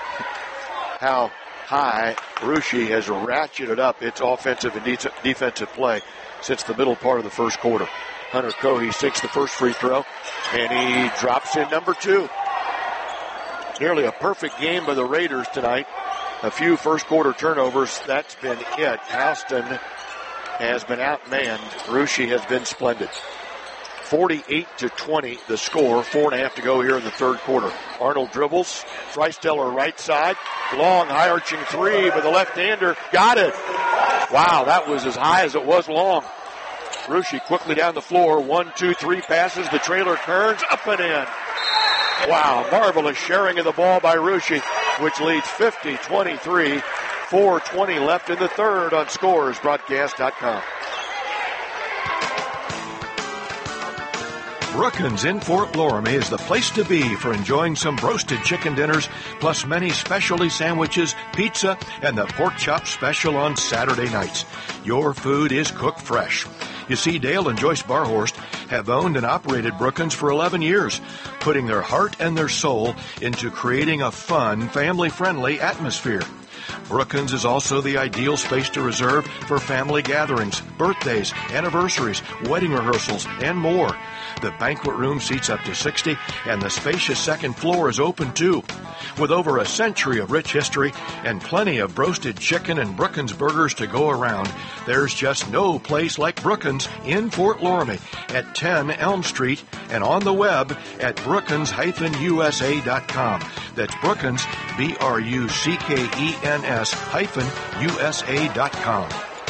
Speaker 3: how high Rushi has ratcheted up its offensive and defensive play since the middle part of the first quarter. Hunter Cohey sinks the first free throw, and he drops in number 2. Nearly a perfect game by the Raiders tonight. A few first quarter turnovers. That's been it. Houston has been outmanned. Rushi has been splendid. 48-20 the score. 4.5 to go here in the third quarter. Arnold dribbles. Freisteller right side. Long high arching three with a left-hander. Got it. Wow, that was as high as it was long. Rushi quickly down the floor. 1, 2, 3 passes. The trailer Kearns up and in. Wow, marvelous sharing of the ball by Rushi, which leads 50-23. 4:20 left in the third on ScoresBroadcast.com.
Speaker 4: Brookins in Fort Loramie is the place to be for enjoying some roasted chicken dinners, plus many specialty sandwiches, pizza, and the pork chop special on Saturday nights. Your food is cooked fresh. You see, Dale and Joyce Barhorst have owned and operated Brookins for 11 years, putting their heart and their soul into creating a fun, family-friendly atmosphere. Brookins is also the ideal space to reserve for family gatherings, birthdays, anniversaries, wedding rehearsals, and more. The banquet room seats up to 60, and the spacious second floor is open too. With over a century of rich history and plenty of roasted chicken and Brookins burgers to go around, there's just no place like Brookins in Fort Loramie at 10 Elm Street and on the web at brookins-usa.com. That's Brookins, BRUCKENS-USA.com.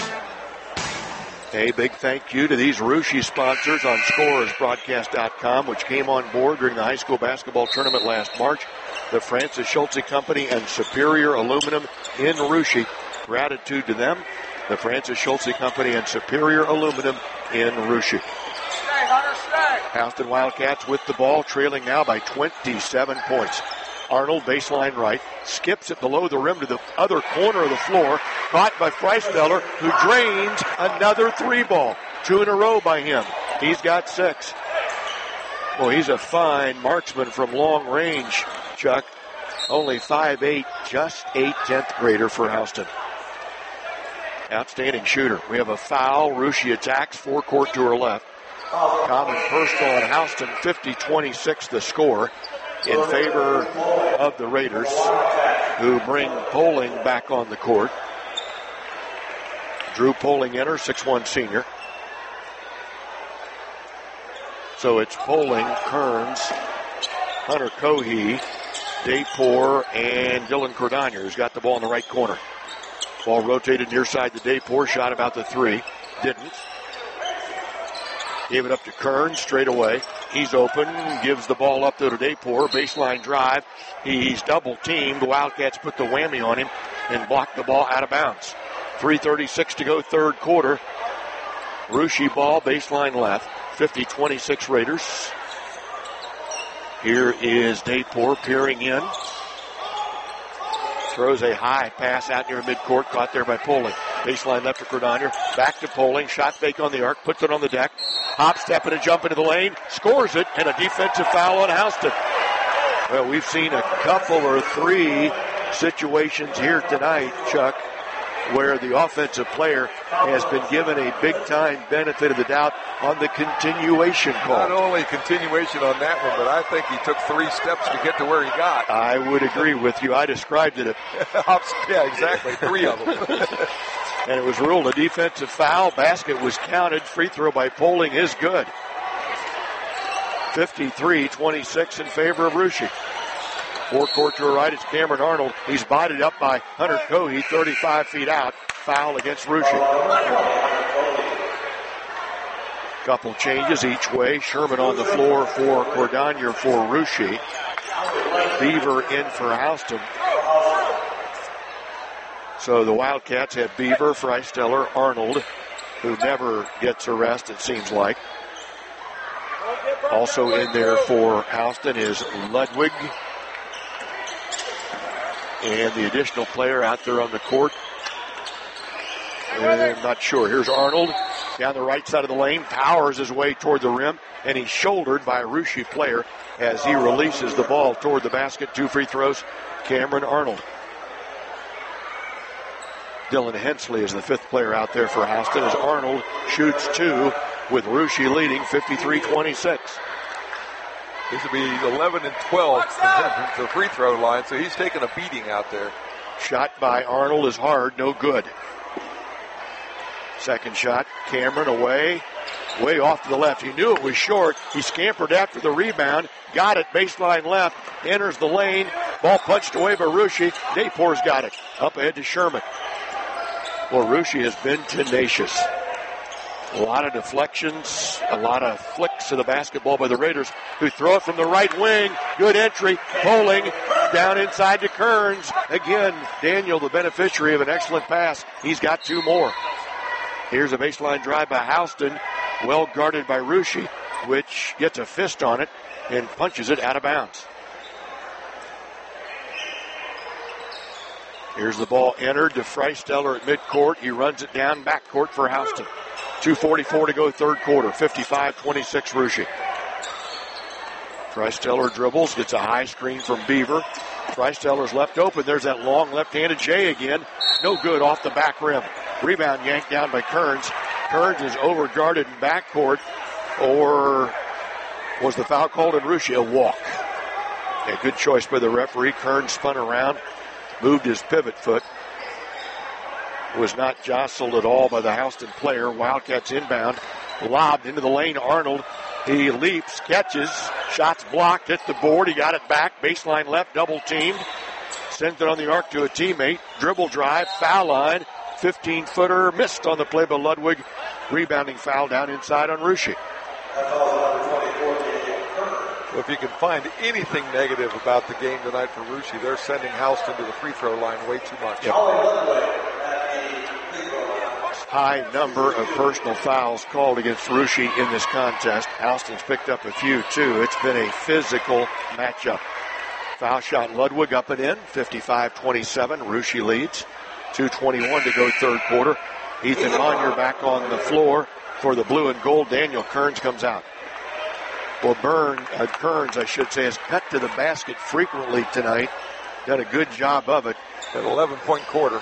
Speaker 3: A big thank you to these Rushi sponsors on ScoresBroadcast.com, which came on board during the high school basketball tournament last March. The Francis Schulze Company and Superior Aluminum in Rushi. Gratitude to them. The Francis Schulze Company and Superior Aluminum in Rushi. Houston Wildcats with the ball, trailing now by 27 points. Arnold, baseline right, skips it below the rim to the other corner of the floor, caught by Freisteller, who drains another 3-ball. 2 in a row by him. He's got 6. Well, he's a fine marksman from long range, Chuck. Only 5'8", just a 10th grader for Houston. Outstanding shooter. We have a foul. Rushi attacks, forecourt to her left. Common personal on Houston, 50-26 the score. in favor of the Raiders, who bring Poling back on the court. Drew Poling enters, 6'1" senior. So it's Poling, Kearns, Hunter Cohee, Daypor, and Dylan Cordonier, who's got the ball in the right corner. Ball rotated near side to Daypor, shot about the 3. Didn't. Gave it up to Kearns straight away. He's open, gives the ball up to Daypor, baseline drive. He's double teamed. Wildcats put the whammy on him and blocked the ball out of bounds. 3:36 to go, third quarter. Russia ball, baseline left. 50-26 Raiders. Here is Daypor peering in. Throws a high pass out near midcourt, caught there by Poling. Baseline left to Cordonier. Back to Poling. Shot fake on the arc. Puts it on the deck. Hop, step, and a jump into the lane. Scores it, and a defensive foul on Houston. Well, we've seen a couple or 3 situations here tonight, Chuck, where the offensive player has been given a big-time benefit of the doubt on the continuation call.
Speaker 5: Not only continuation on that one, but I think he took 3 steps to get to where he got.
Speaker 3: I would agree with you. I described it.
Speaker 5: Yeah, exactly. 3 of them.
Speaker 3: And it was ruled a defensive foul. Basket was counted. Free throw by Poling is good. 53-26 in favor of Russia. Forecourt to her right, it's Cameron Arnold. He's bodied up by Hunter Cohee, 35 feet out. Foul against Russia. Couple changes each way. Sherman on the floor for Cordonier for Russia. Beaver in for Houston. So the Wildcats have Beaver, Freisteller, Arnold, who never gets a rest, it seems like. Also in there for Houston is Ludwig. And the additional player out there on the court, I'm not sure. Here's Arnold down the right side of the lane, powers his way toward the rim, and he's shouldered by a Russia player as he releases the ball toward the basket. 2 free throws, Cameron Arnold. Dylan Hensley is the 5th player out there for Houston as Arnold shoots 2 with Russia leading 53-26.
Speaker 5: This will be 11 and 12 at the free throw line, so he's taking a beating out there.
Speaker 3: Shot by Arnold is hard, no good. Second shot, Cameron away, way off to the left. He knew it was short. He scampered after the rebound, got it, baseline left, enters the lane, ball punched away by Russia. Daypor's got it, up ahead to Sherman. Well, Russia has been tenacious. A lot of deflections, a lot of flicks of the basketball by the Raiders, who throw it from the right wing. Good entry. Poling down inside to Kearns. Again, Daniel, the beneficiary of an excellent pass. He's got 2 more. Here's a baseline drive by Houston, well guarded by Russia, which gets a fist on it and punches it out of bounds. Here's the ball entered to Freisteller at midcourt. He runs it down backcourt for Houston. 2:44 to go, third quarter. 55-26 Russia. Freisteller dribbles, gets a high screen from Beaver. Freisteller's left open. There's that long left-handed J again. No good off the back rim. Rebound yanked down by Kearns. Kearns is overguarded in backcourt. Or was the foul called in Russia? A walk. A good choice by the referee. Kearns spun around, moved his pivot foot. Was not jostled at all by the Houston player. Wildcats inbound. Lobbed into the lane. Arnold. He leaps, catches, shots blocked, hit the board. He got it back. Baseline left, double teamed. Sends it on the arc to a teammate. Dribble drive, foul line. 15-footer missed on the play by Ludwig. Rebounding foul down inside on Russia.
Speaker 5: Well, if you can find anything negative about the game tonight for Russia, they're sending Houston to the free throw line way too much.
Speaker 3: Yep. High number of personal fouls called against Russia in this contest. Houston's picked up a few, too. It's been a physical matchup. Foul shot Ludwig up and in, 55-27. Russia leads. 2:21 to go third quarter. Ethan Monyer back on the floor for the blue and gold. Daniel Kearns comes out. Well, Kearns, I should say, has cut to the basket frequently tonight. Done a good job of it.
Speaker 5: An 11-point quarter.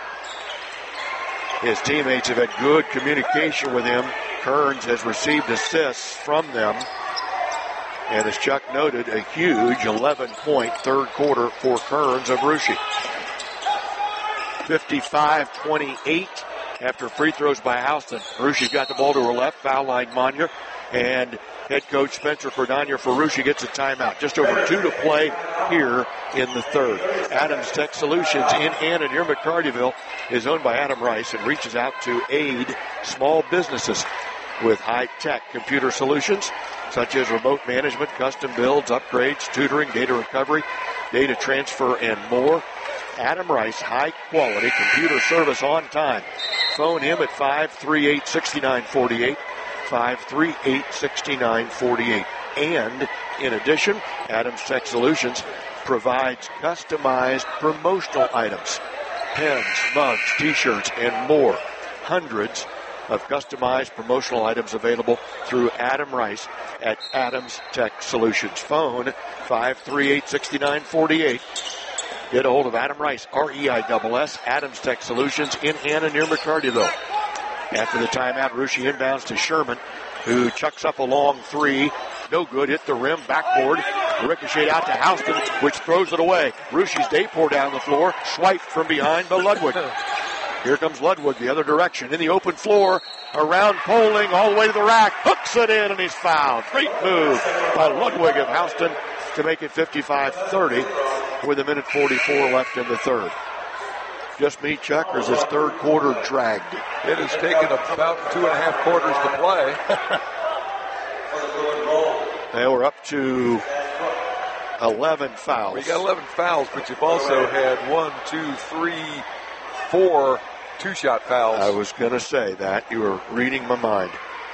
Speaker 3: His teammates have had good communication with him. Kearns has received assists from them. And as Chuck noted, a huge 11-point third quarter for Kearns of Russia. 55-28 after free throws by Houston. Russia got the ball to her left, foul line Manya, and head coach Spencer Cordagna for Russia gets a timeout. Just over 2 to play here in the third. Adams Tech Solutions in Anna near McCartyville is owned by Adam Rice and reaches out to aid small businesses with high-tech computer solutions such as remote management, custom builds, upgrades, tutoring, data recovery, data transfer, and more. Adam Rice, high-quality computer service on time. Phone him at 538-6948, 538-6948. And, in addition, Adams Tech Solutions provides customized promotional items, pens, mugs, T-shirts, and more. Hundreds of customized promotional items available through Adam Rice at Adams Tech Solutions. Phone 538-6948. Get a hold of Adam Rice, R-E-I-S-S, Adams Tech Solutions in Anna near McCartyville. After the timeout, Russia inbounds to Sherman, who chucks up a long three. No good, hit the rim, backboard, ricochet out to Houston, which throws it away. Russia's Dayport down the floor, swiped from behind by Ludwig. Here comes Ludwig the other direction, in the open floor, around Poling, all the way to the rack, hooks it in, and he's fouled. Great move by Ludwig of Houston to make it 55-30 with 1:44 left in the third. Just me, Chuck, or is this third quarter dragged?
Speaker 5: It has taken about 2.5 quarters to play.
Speaker 3: Now we're up to 11 fouls.
Speaker 5: Well, you got 11 fouls, but you've also had 1, 2, 3, 4 two-shot fouls.
Speaker 3: I was going to say that. You were reading my mind.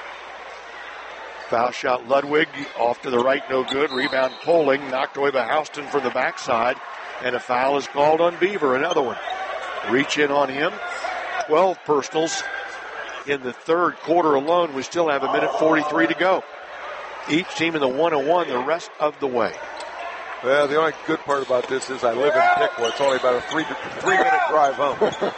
Speaker 3: Foul shot Ludwig, off to the right, no good. Rebound Poling, knocked away by Houston from the backside. And a foul is called on Beaver, another one. Reach in on him. 12 personals in the third quarter alone. We still have 1:43 to go. Each team in the 1-1 the rest of the way.
Speaker 5: Well, the only good part about this is I live in Piqua. It's only about a three-minute drive home.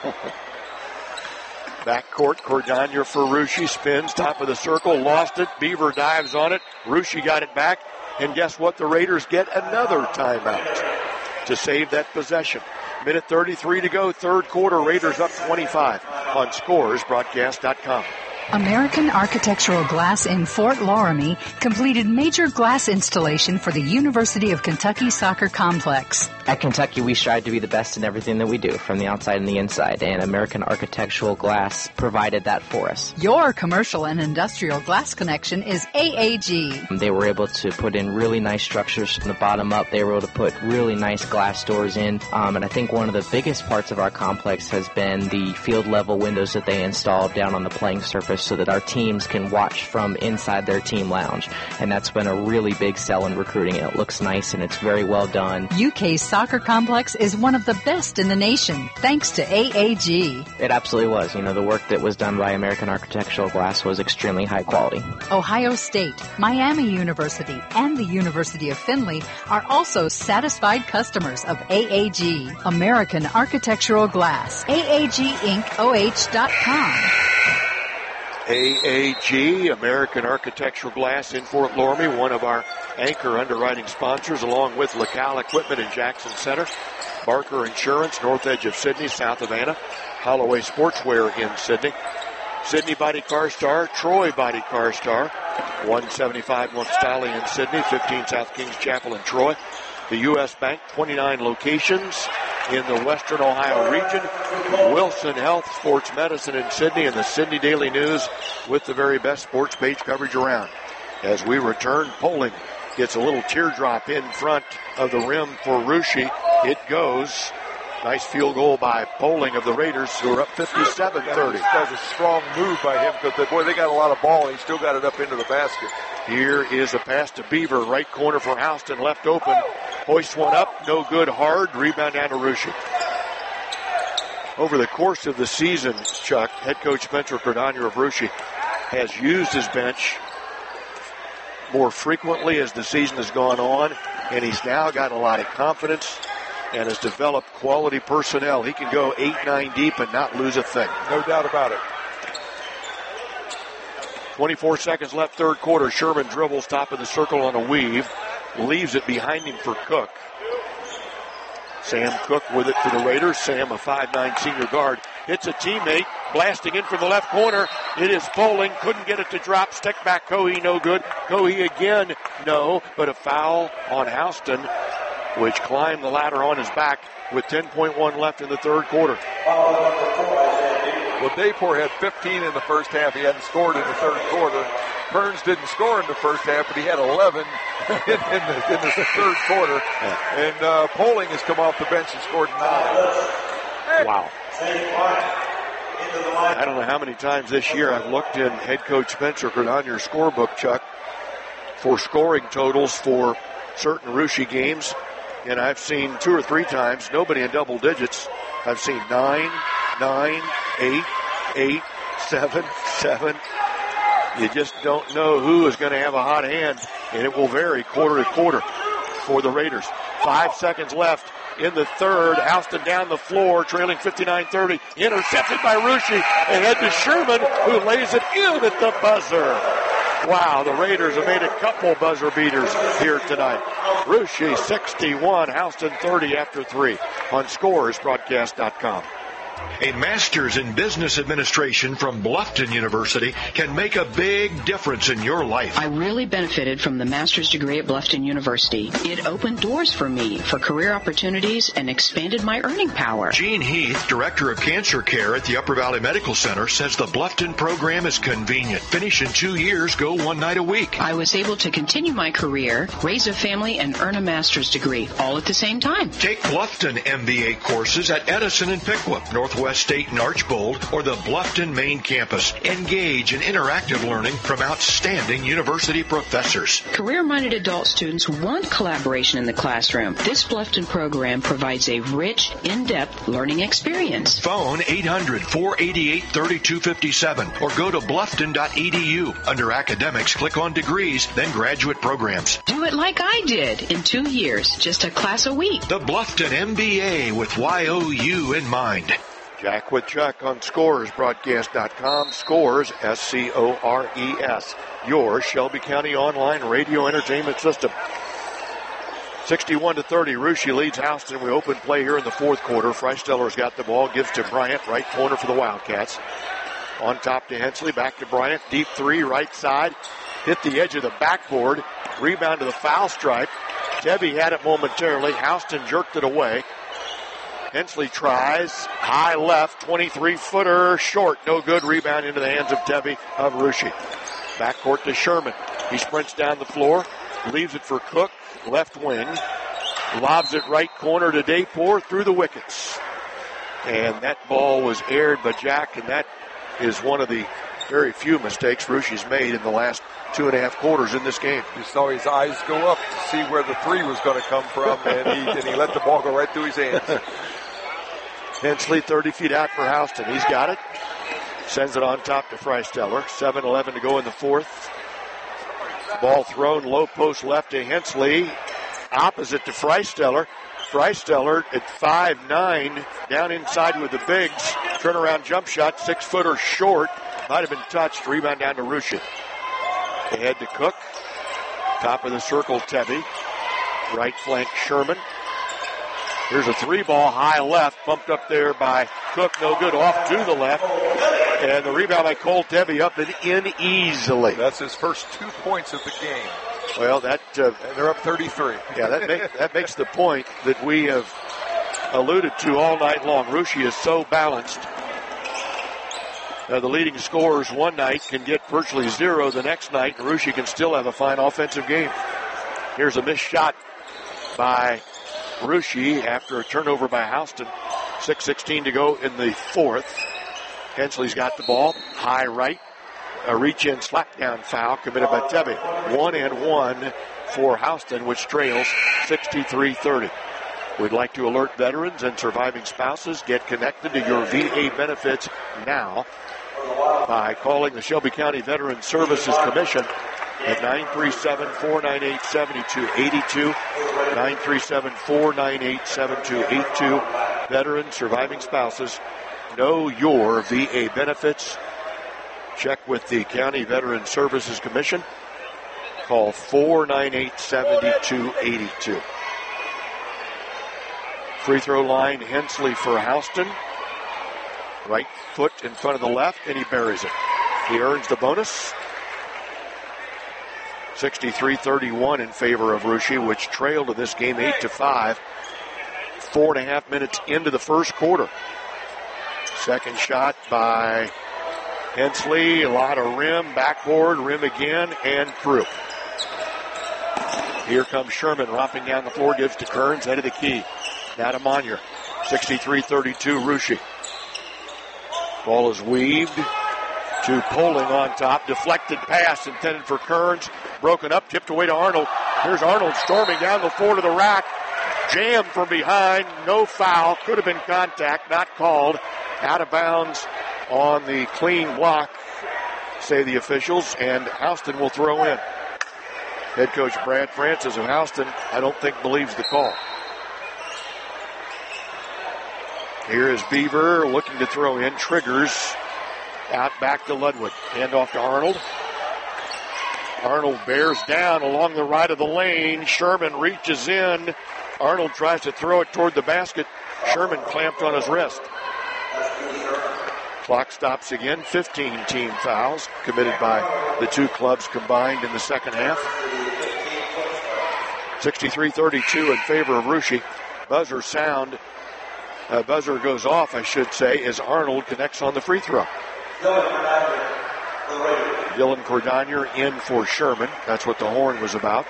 Speaker 3: Backcourt, Cordagna for Russia, spins, top of the circle, lost it. Beaver dives on it. Russia got it back. And guess what? The Raiders get another timeout to save that possession. 1:33 to go, third quarter. Raiders up 25 on scoresbroadcast.com.
Speaker 13: American Architectural Glass in Fort Loramie completed major glass installation for the University of Kentucky Soccer Complex.
Speaker 2: At Kentucky, we strive to be the best in everything that we do, from the outside and the inside, and American Architectural Glass provided that for us.
Speaker 13: Your commercial and industrial glass connection is AAG.
Speaker 2: They were able to put in really nice structures from the bottom up. They were able to put really nice glass doors in, and I think one of the biggest parts of our complex has been the field-level windows that they installed down on the playing surface, so that our teams can watch from inside their team lounge. And that's been a really big sell in recruiting. It looks nice and it's very well done.
Speaker 13: UK's soccer complex is one of the best in the nation, thanks to AAG.
Speaker 2: It absolutely was. You know, the work that was done by American Architectural Glass was extremely high quality.
Speaker 13: Ohio State, Miami University, and the University of Findlay are also satisfied customers of AAG, American Architectural Glass. AAGIncOH.com.
Speaker 3: AAG, American Architectural Glass in Fort Loramie, one of our anchor underwriting sponsors, along with LaCal Equipment in Jackson Center, Barker Insurance, north edge of Sydney, south of Anna, Holloway Sportswear in Sydney, Sydney Body Car Star, Troy Body Car Star, 175 Monstally in Sydney, 15 South Kings Chapel in Troy, the U.S. Bank, 29 locations in the Western Ohio region, Wilson Health Sports Medicine in Sydney, and the Sydney Daily News with the very best sports page coverage around. As we return, Poling gets a little teardrop in front of the rim for Russia. It goes. Nice field goal by Poling of the Raiders, who are up 57-30.
Speaker 5: That was a strong move by him because, they got a lot of ball, and he still got it up into the basket.
Speaker 3: Here is a pass to Beaver, right corner for Houston, left open. Hoists one up, no good, hard. Rebound down to Russia. Over the course of the season, Chuck, head coach Spencer Cordagna of Russia has used his bench more frequently as the season has gone on, and he's now got a lot of confidence and has developed quality personnel. He can go 8-9 deep and not lose a thing.
Speaker 5: No doubt about it.
Speaker 3: 24 seconds left, third quarter. Sherman dribbles top of the circle on a weave. Leaves it behind him for Cook. Sam Cook with it for the Raiders. Sam, a 5'9" senior guard, hits a teammate, blasting in from the left corner. It is Poling, couldn't get it to drop. Stick back Cohey, no good. Cohey again, no, but a foul on Houston, which climbed the ladder on his back with 10.1 left in the third quarter.
Speaker 5: Well, Dayport had 15 in the first half. He hadn't scored in the third quarter. Burns didn't score in the first half, but he had 11 in the third quarter. And Poling has come off the bench and scored 9.
Speaker 3: Wow. I don't know how many times this year I've looked in head coach Spencer Grenadier's scorebook, Chuck, for scoring totals for certain Russia games, and I've seen 2 or 3 times, nobody in double digits. I've seen 9, 8, 8, 7, 7. You just don't know who is going to have a hot hand, and it will vary quarter to quarter for the Raiders. 5 seconds left in the third. Houston down the floor, trailing 59-30. Intercepted by Russia. Ahead to Sherman, who lays it in at the buzzer. Wow, the Raiders have made a couple buzzer beaters here tonight. Russia 61, Houston 30 after 3 on ScoresBroadcast.com.
Speaker 4: A master's in business administration from Bluffton University can make a big difference in your life.
Speaker 6: I really benefited from the master's degree at Bluffton University. It opened doors for me for career opportunities and expanded my earning power.
Speaker 4: Gene Heath, Director of Cancer Care at the Upper Valley Medical Center, says the Bluffton program is convenient. Finish in 2 years, go 1 night a week.
Speaker 6: I was able to continue my career, raise a family, and earn a master's degree, all at the same time.
Speaker 4: Take Bluffton MBA courses at Edison and Pickwick, Northwest State and Archbold, or the Bluffton main campus. Engage in interactive learning from outstanding university professors.
Speaker 6: Career-minded adult students want collaboration in the classroom. This Bluffton program provides a rich, in-depth learning experience.
Speaker 4: Phone 800-488-3257 or go to bluffton.edu. Under academics, click on degrees, then graduate programs.
Speaker 6: Do it like I did in 2 years, just a class a week.
Speaker 4: The Bluffton MBA with YOU in mind.
Speaker 3: Jack with Chuck on ScoresBroadcast.com. Scores, S-C-O-R-E-S. Your Shelby County online radio entertainment system. 61-30. Russia leads Houston. We open play here in the fourth quarter. Freisteller's got the ball. Gives to Bryant. Right corner for the Wildcats. On top to Hensley. Back to Bryant. Deep three. Right side. Hit the edge of the backboard. Rebound to the foul stripe. Tebby had it momentarily. Houston jerked it away. Hensley tries, high left, 23-footer, short, no good. Rebound into the hands of Tebby of Russia. Backcourt to Sherman. He sprints down the floor, leaves it for Cook, left wing, lobs it right corner to Dayport through the wickets. And that ball was aired by Jack, and that is one of the very few mistakes Russia's made in the last 2.5 quarters in this game.
Speaker 5: You saw his eyes go up to see where the three was going to come from, and he let the ball go right through his hands.
Speaker 3: Hensley 30 feet out for Houston. He's got it. Sends it on top to Freisteller. 7-11 to go in the fourth. Ball thrown low post left to Hensley. Opposite to Freisteller. Freisteller at 5'9", down inside with the bigs. Turnaround jump shot, 6-footer short. Might have been touched. Rebound down to Russia. Ahead to Cook. Top of the circle, Tebby. Right flank, Sherman. Here's a 3-ball high left, bumped up there by Cook, no good, off to the left. And the rebound by Cole Tebby up and in easily.
Speaker 5: That's his first 2 points of the game.
Speaker 3: Well,
Speaker 5: and they're up 33.
Speaker 3: Yeah, that makes the point that we have alluded to all night long. Russia is so balanced. The leading scorers one night can get virtually 0 the next night, and Russia can still have a fine offensive game. Here's a missed shot by Russia after a turnover by Houston. 6:16 to go in the fourth. Hensley's got the ball. High right. A reach-in slap-down foul committed by Tebby. 1-1 for Houston, which trails 63-30. We'd like to alert veterans and surviving spouses. Get connected to your VA benefits now by calling the Shelby County Veterans Services Commission at 937-498-7282, 937-498-7282. Veterans, surviving spouses, know your VA benefits. Check with the County Veteran Services Commission. Call 498-7282. Free throw line, Hensley for Houston. Right foot in front of the left, and he buries it. He earns the bonus. 63-31 in favor of Russia, which trailed in this game 8-5. 4.5 minutes into the first quarter. Second shot by Hensley. A lot of rim, backboard, rim again, and through. Here comes Sherman romping down the floor, gives to Kearns, head of the key. Now to Monier. 63-32, Russia. Ball is weaved to Poling on top. Deflected pass intended for Kearns. Broken up, tipped away to Arnold. Here's Arnold storming down the floor to the rack. Jammed from behind. No foul. Could have been contact. Not called. Out of bounds on the clean block, say the officials. And Houston will throw in. Head coach Brad Francis of Houston, I don't think, believes the call. Here is Beaver looking to throw in. Triggers. Out back to Ludwig. Hand off to Arnold. Arnold bears down along the right of the lane. Sherman reaches in. Arnold tries to throw it toward the basket. Sherman clamped on his wrist. Clock stops again. 15 team fouls committed by the two clubs combined in the second half. 63-32 in favor of Russia. Buzzer sound. Buzzer goes off, I should say, as Arnold connects on the free throw. Dylan Cordonier in for Sherman. That's what the horn was about.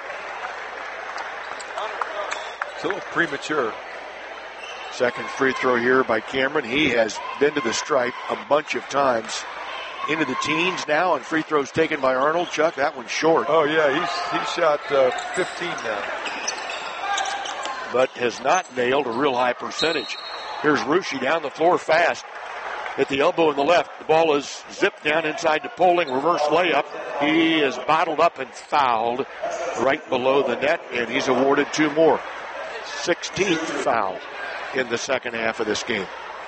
Speaker 5: It's a little premature.
Speaker 3: Second free throw here by Cameron. He has been to the stripe a bunch of times. Into the teens now, and free throws taken by Arnold. Chuck, that one's short.
Speaker 5: Oh, yeah, he shot 15 now.
Speaker 3: But has not nailed a real high percentage. Here's Russia down the floor fast. At the elbow in the left. The ball is zipped down inside to Poling. Reverse layup. He is bottled up and fouled right below the net, and he's awarded two more. 16th foul in the second half of this game.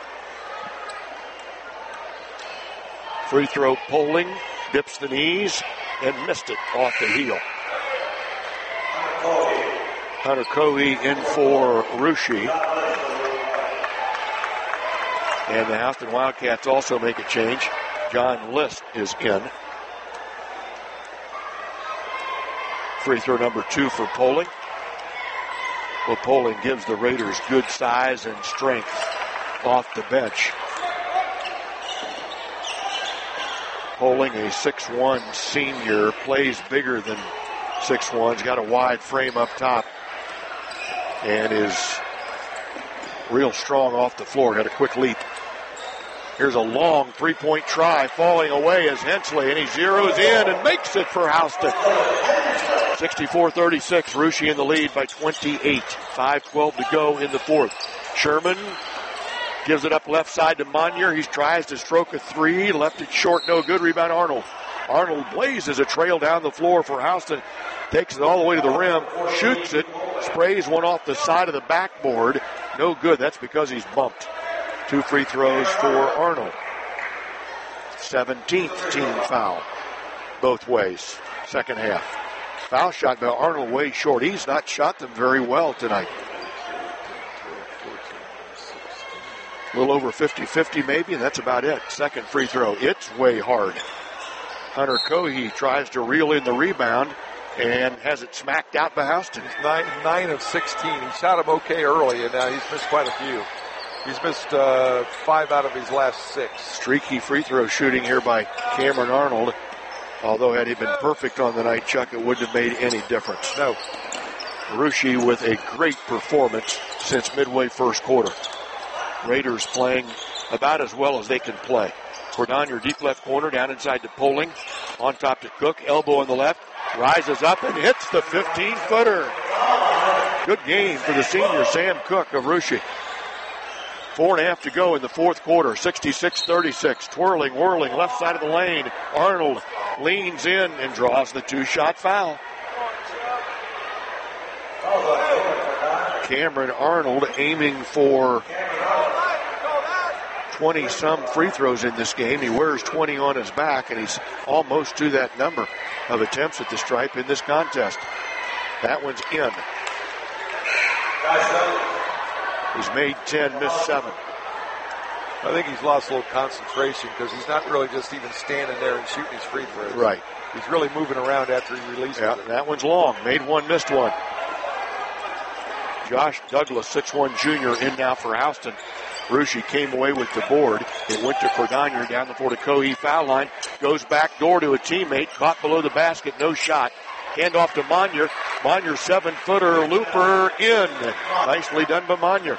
Speaker 3: Free throw Poling. Dips the knees and missed it off the heel. Hunter Cohey in for Russia. And the Houston Wildcats also make a change. John List is in. Free throw number 2 for Poling. Well, Poling gives the Raiders good size and strength off the bench. Poling, a 6'1 senior, plays bigger than 6'1. He's got a wide frame up top and is real strong off the floor. Got a quick leap. Here's a long three-point try, falling away as Hensley, and he zeroes in and makes it for Houston. 64-36, Russia in the lead by 28. 5:12 to go in the fourth. Sherman gives it up left side to Monier. He tries to stroke a three, left it short, no good. Rebound Arnold. Arnold blazes a trail down the floor for Houston. Takes it all the way to the rim, shoots it, sprays one off the side of the backboard. No good, that's because he's bumped. 2 free throws for Arnold. 17th team foul. Both ways. Second half. Foul shot by Arnold way short. He's not shot them very well tonight. A little over 50-50 maybe, and that's about it. Second free throw. It's way hard. Hunter Cohey tries to reel in the rebound and has it smacked out by Houston.
Speaker 5: He's 9 of 16. He shot him okay early, and now he's missed quite a few. He's missed 5 out of his last 6.
Speaker 3: Streaky free throw shooting here by Cameron Arnold. Although had he been perfect on the night, Chuck, it wouldn't have made any difference.
Speaker 5: No.
Speaker 3: Russia with a great performance since midway first quarter. Raiders playing about as well as they can play. Cordonier deep left corner, down inside to Poling. On top to Cook, elbow on the left. Rises up and hits the 15-footer. Good game for the senior Sam Cook of Russia. 4.5 to go in the fourth quarter. 66-36. Twirling, whirling, left side of the lane. Arnold leans in and draws the 2-shot foul. Cameron Arnold aiming for 20-some free throws in this game. He wears 20 on his back, and he's almost to that number of attempts at the stripe in this contest. That one's in. He's made 10, missed 7.
Speaker 5: I think he's lost a little concentration because he's not really just even standing there and shooting his free throws.
Speaker 3: Right.
Speaker 5: He's really moving around after he releases it.
Speaker 3: That one's long. Made one, missed one. Josh Douglas, 6'1 junior, in now for Houston. Russia came away with the board. It went to Cordonier down the floor to Cohee, foul line. Goes back door to a teammate. Caught below the basket. No shot. Hand off to Monier. Monier, 7-footer looper in. Nicely done by Monier.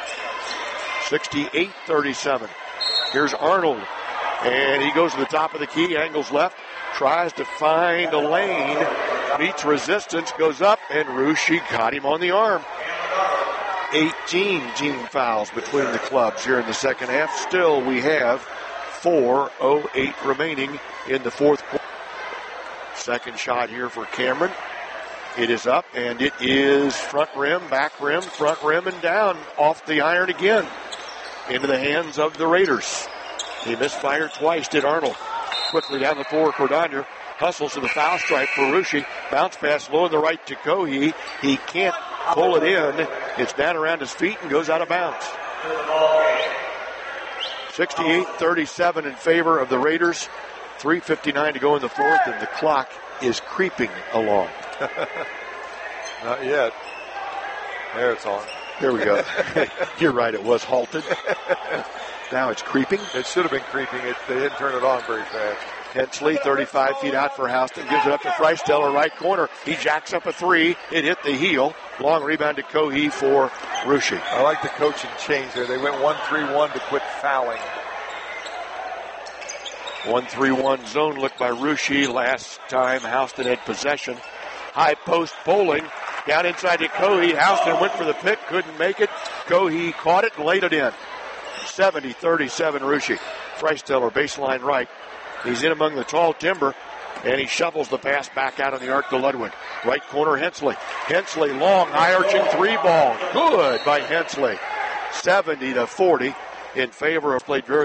Speaker 3: 68-37. Here's Arnold. And he goes to the top of the key. Angles left. Tries to find a lane. Meets resistance. Goes up. And Russia got him on the arm. 18 team fouls between the clubs here in the second half. Still, we have 4:08 remaining in the fourth quarter. Second shot here for Cameron. It is up, and it is front rim, back rim, front rim, and down off the iron again into the hands of the Raiders. He misfired twice, did Arnold. Quickly down the floor, Cordonier hustles to the foul stripe for Russia. Bounce pass low on the right to Cohee. He can't pull it in. It's down around his feet and goes out of bounds. 68-37 in favor of the Raiders. 3:59 to go in the fourth, and the clock is creeping along.
Speaker 5: Not yet. There it's on.
Speaker 3: There we go. You're right, it was halted. Now it's creeping.
Speaker 5: It should have been creeping. They didn't turn it on very fast.
Speaker 3: Hensley, 35 feet out for Houston. Gives it up to Freisteller, right corner. He jacks up a three. It hit the heel. Long rebound to Cohee for Russia.
Speaker 5: I like the coaching change there. They went 1-3-1 to quit fouling.
Speaker 3: 1-3-1 zone look by Russia. Last time Houston had possession. High post bowling. Down inside to Cohee. Houston went for the pick. Couldn't make it. Cohee caught it and laid it in. 70-37 Russia. Freisteller, baseline right. He's in among the tall timber, and he shovels the pass back out on the arc to Ludwig. Right corner, Hensley. Hensley, long, high-arching three ball. Good by Hensley. 70-40 in favor of played very